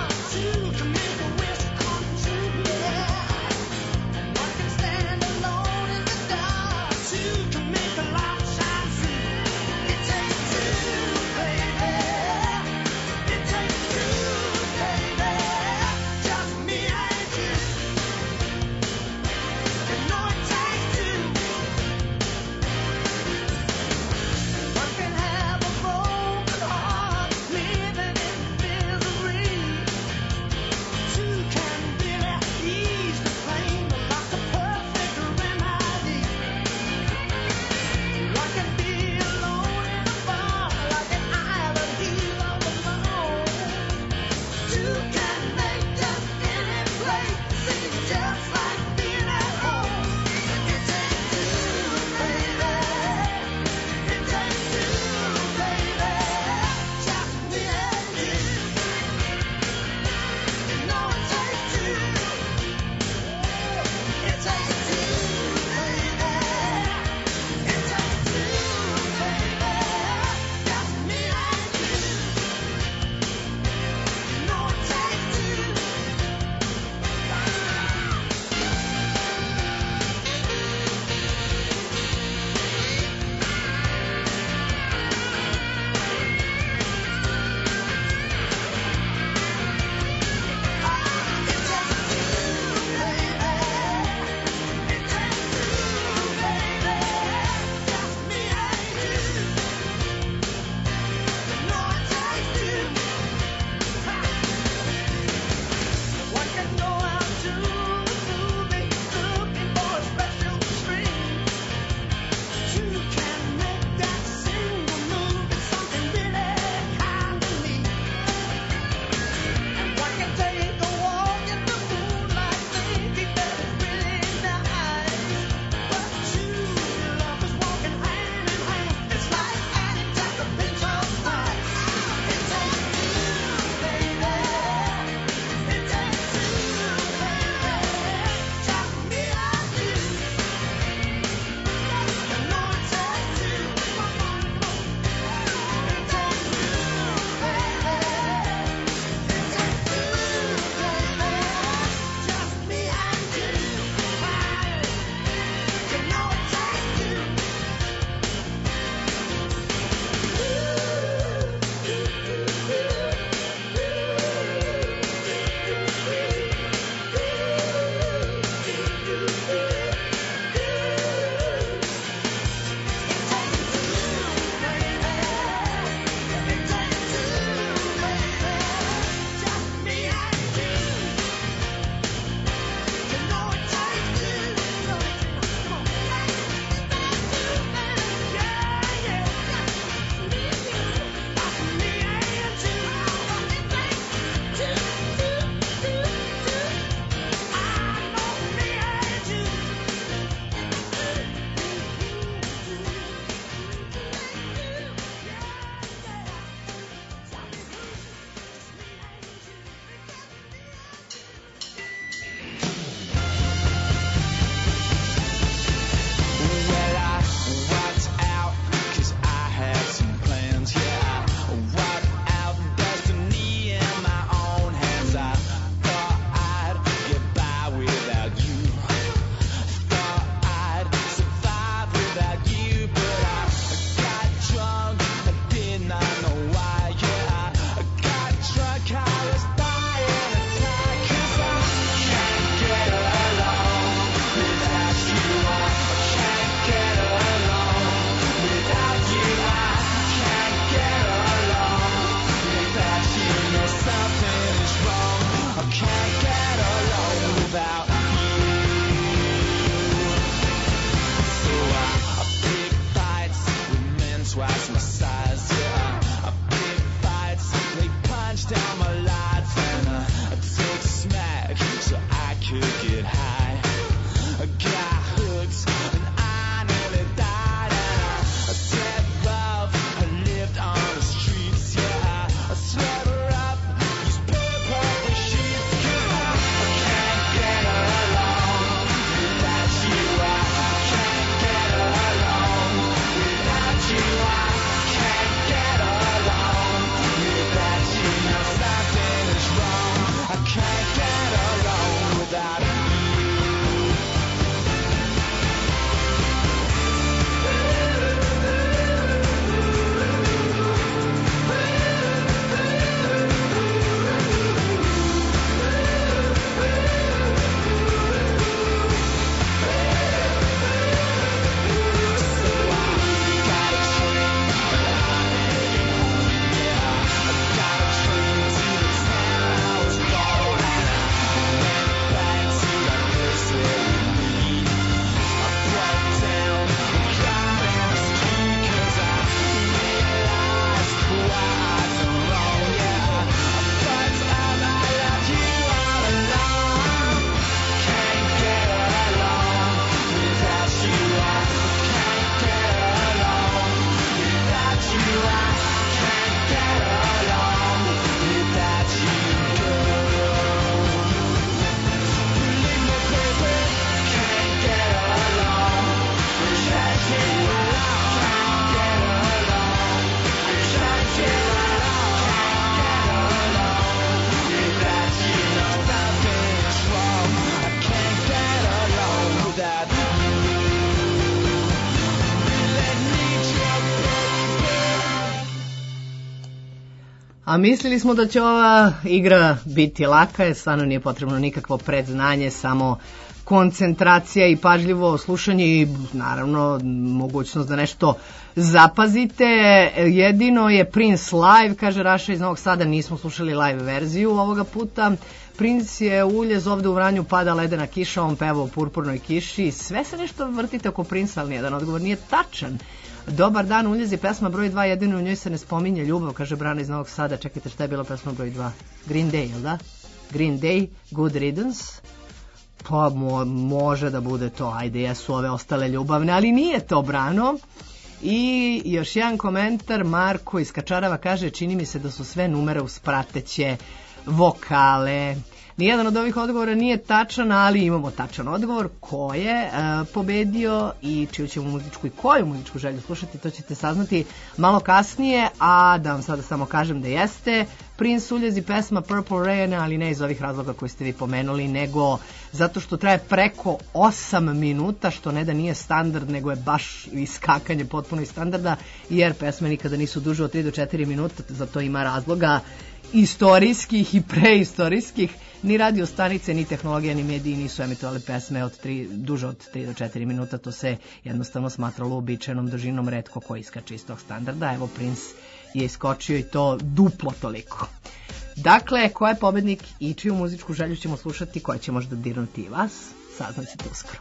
A mislili smo da će ova igra biti laka, jer stvarno nije potrebno nikakvo predznanje, samo koncentracija i pažljivo slušanje i naravno mogućnost da nešto zapazite. Jedino je Prince live, kaže Raša iz Novog Sada, nismo slušali live verziju ovoga puta. Prince je uljez, ovde u Vranju pada ledena kiša, on peva o purpurnoj kiši. Sve se nešto vrtite oko Prince, ali nijedan odgovor nije tačan. Dobar dan, uljez je pesma broj 2, jedino u njoj se ne spominje ljubav, kaže Brana iz Novog Sada. Čekajte, šta je bila pesma broj 2? Green Day, jel da? Green Day, Good Riddance. Pa može da bude to, ajde, jesu ove ostale ljubavne, ali nije to, Brano. I još jedan komentar, Marko iz Kačarava kaže, čini mi se da su sve numere uz prateće vokale. Nijedan od ovih odgovora nije tačan, ali imamo tačan odgovor. Ko je pobedio i čiju ćemo muzičku i koju muzičku želju slušati, to ćete saznati malo kasnije, a da vam sada samo kažem da jeste Prince uljez i pesma Purple Rain, ali ne iz ovih razloga koje ste vi pomenuli, nego zato što traje preko 8 minuta, što ne da nije standard, nego je baš iskakanje potpuno iz standarda, jer pesme nikada nisu duže od 3 do 4 minuta, za to ima razloga istorijskih i preistorijskih. Ni radio stanice, ni tehnologija, ni mediji nisu emitovali pesme duže od 3 do 4 minuta, to se jednostavno smatralo uobičajenom dužinom, retko ko iskače iz tog standarda. Evo, Prince je iskočio i to duplo toliko. Dakle, ko je pobednik i čiju muzičku želju ćemo slušati, koja će možda dirnuti i vas, saznaćete uskoro.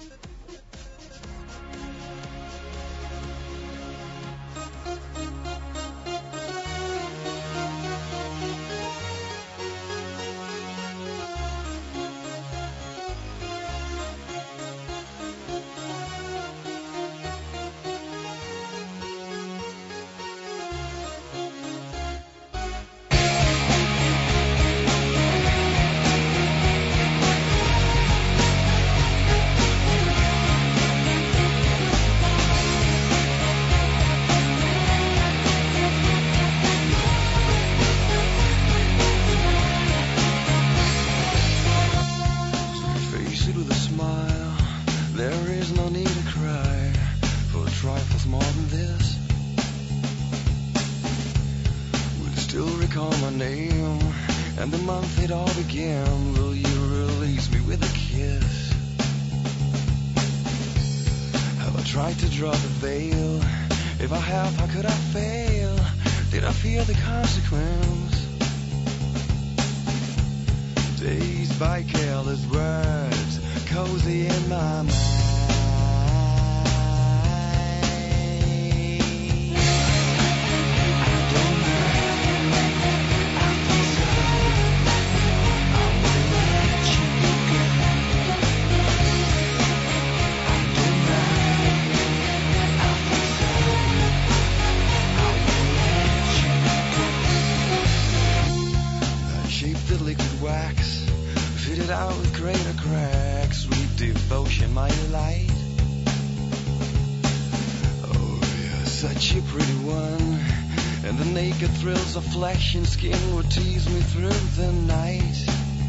Flesh and skin would tease me through the night.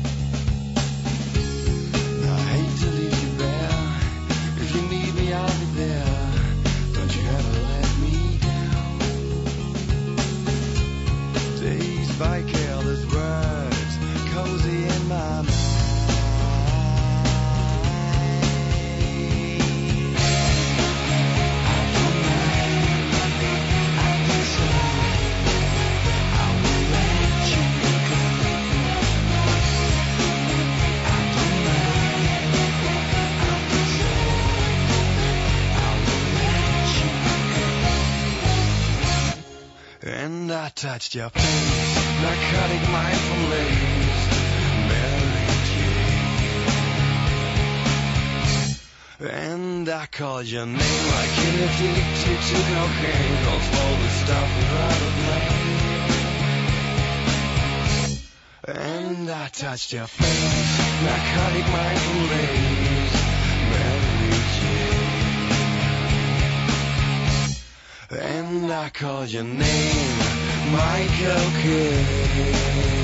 I hate to leave you there. If you need me, I'll be there. Don't you ever let me down. Dazed by careless words, cozy in my mind. I touched your face, narcotic mindful lace, Mary Jane. And I called your name like an addicted to cocaine, cause all the stuff without a blame. And I touched your face, narcotic mindful lace, Mary Jane. And I called your name, Michael Kidd.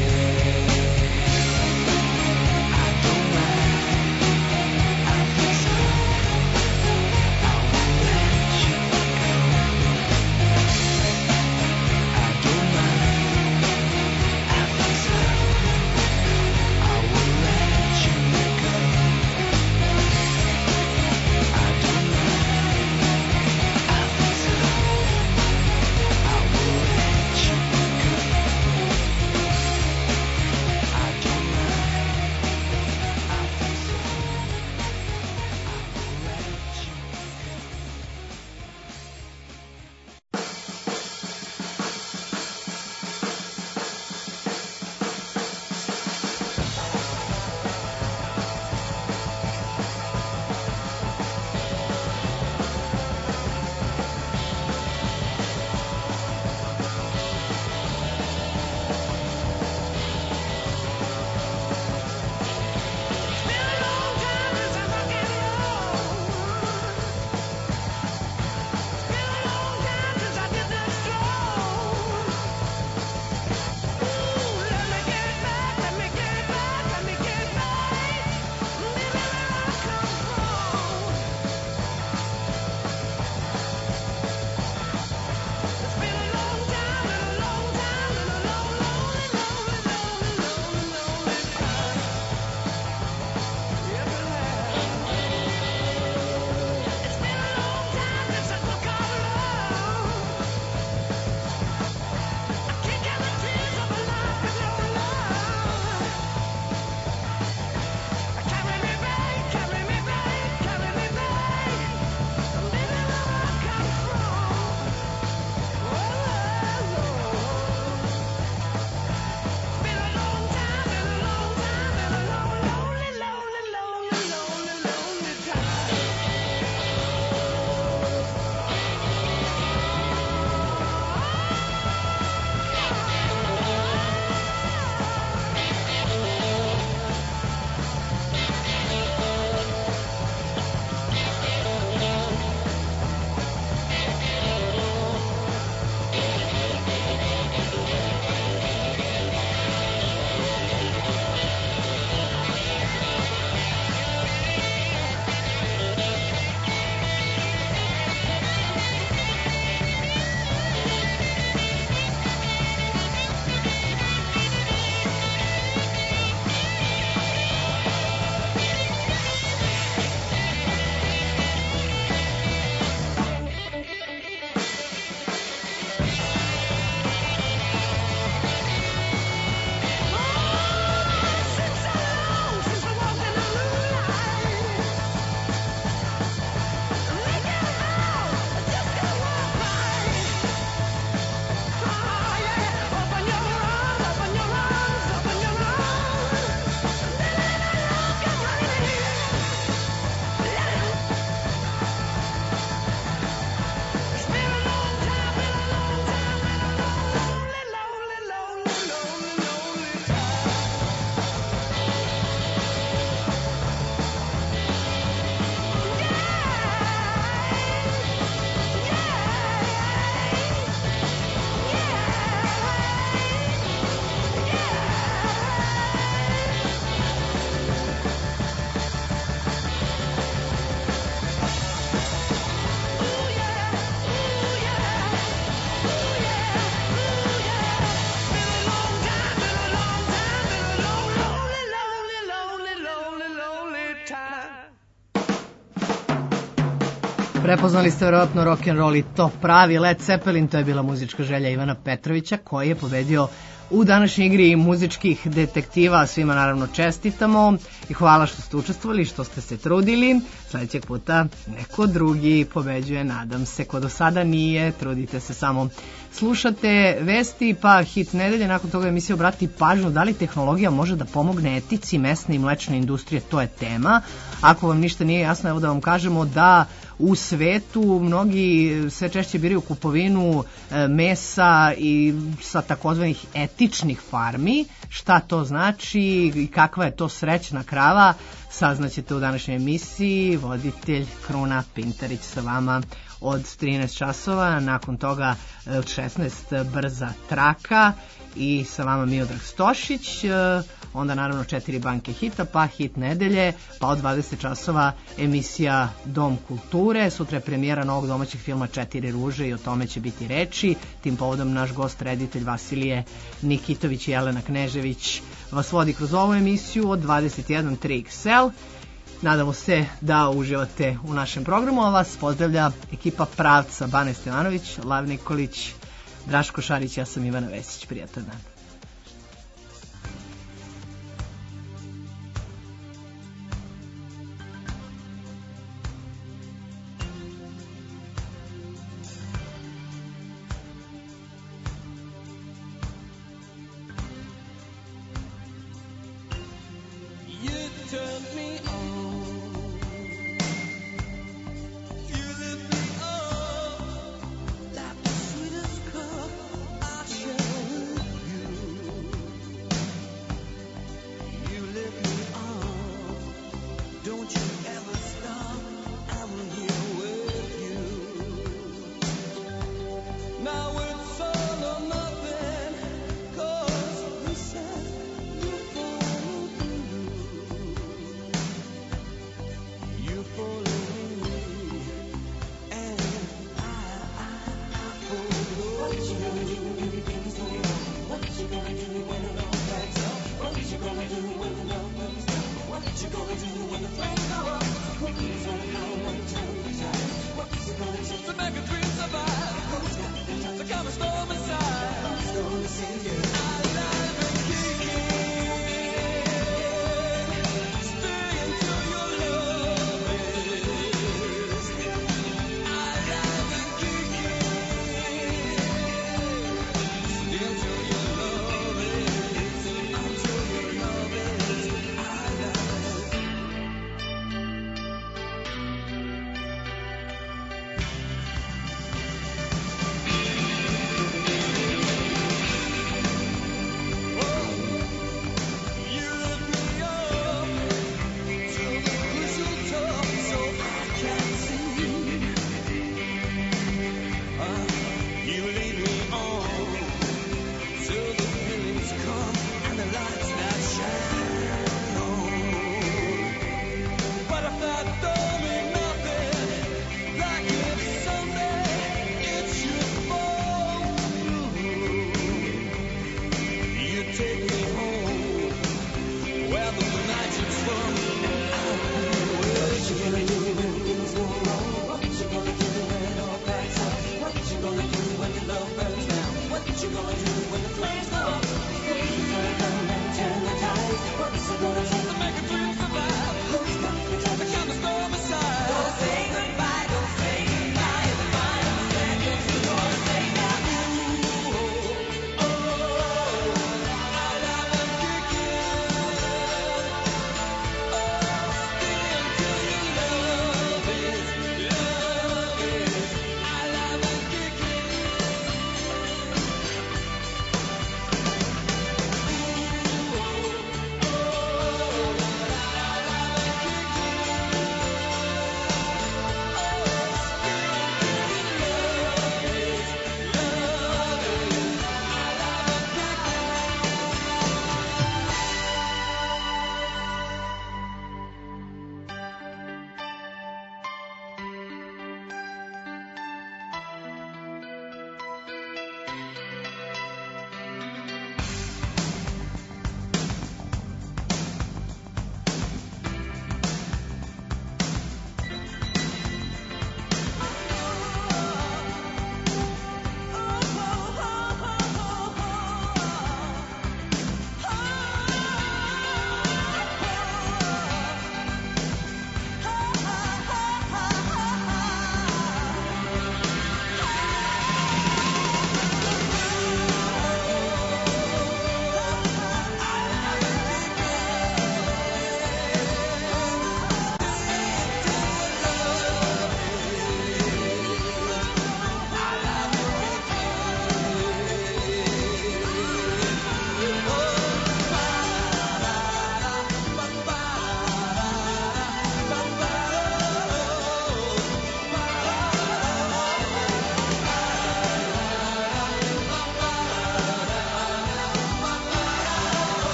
Prepoznali ste verovatno rock'n'roll i to pravi Led Zeppelin, to je bila muzička želja Ivana Petrovića koji je pobedio u današnjoj igri muzičkih detektiva. Svima naravno čestitamo i hvala što ste učestvovali, što ste se trudili. Sledećeg puta neko drugi pobeđuje, nadam se. Ko do sada nije, trudite se samo. Slušate vesti pa hit nedelje, nakon toga emisija Obrati pažnju da li tehnologija može da pomogne etici mesne i mlečne industrije, to je tema. Ako vam ništa nije jasno, evo da vam kažemo da u svetu mnogi sve češće biraju kupovinu mesa i sa takozvanih etičnih farmi. Šta to znači i kakva je to srećna krava, saznaćete u današnjoj emisiji. Voditelj Kruna Pintarić sa vama od 13 časova, nakon toga od 16 brza traka i sa vama Miodrag Stošić, onda naravno 4 banke hita, pa hit nedelje, pa od 20 časova emisija Dom kulture. Sutra je premijera novog domaćeg filma 4 ruže i o tome će biti reči. Tim povodom naš gost, reditelj Vasilije Nikitović i Jelena Knežević vas vodi kroz ovu emisiju od 21 3XL. Nadamo se da uživate u našem programu, a vas pozdravlja ekipa Pravca, Bane Stevanović, Lav Nikolić, Draško Šarić, ja sam Ivana Vesić. Prijatan dan.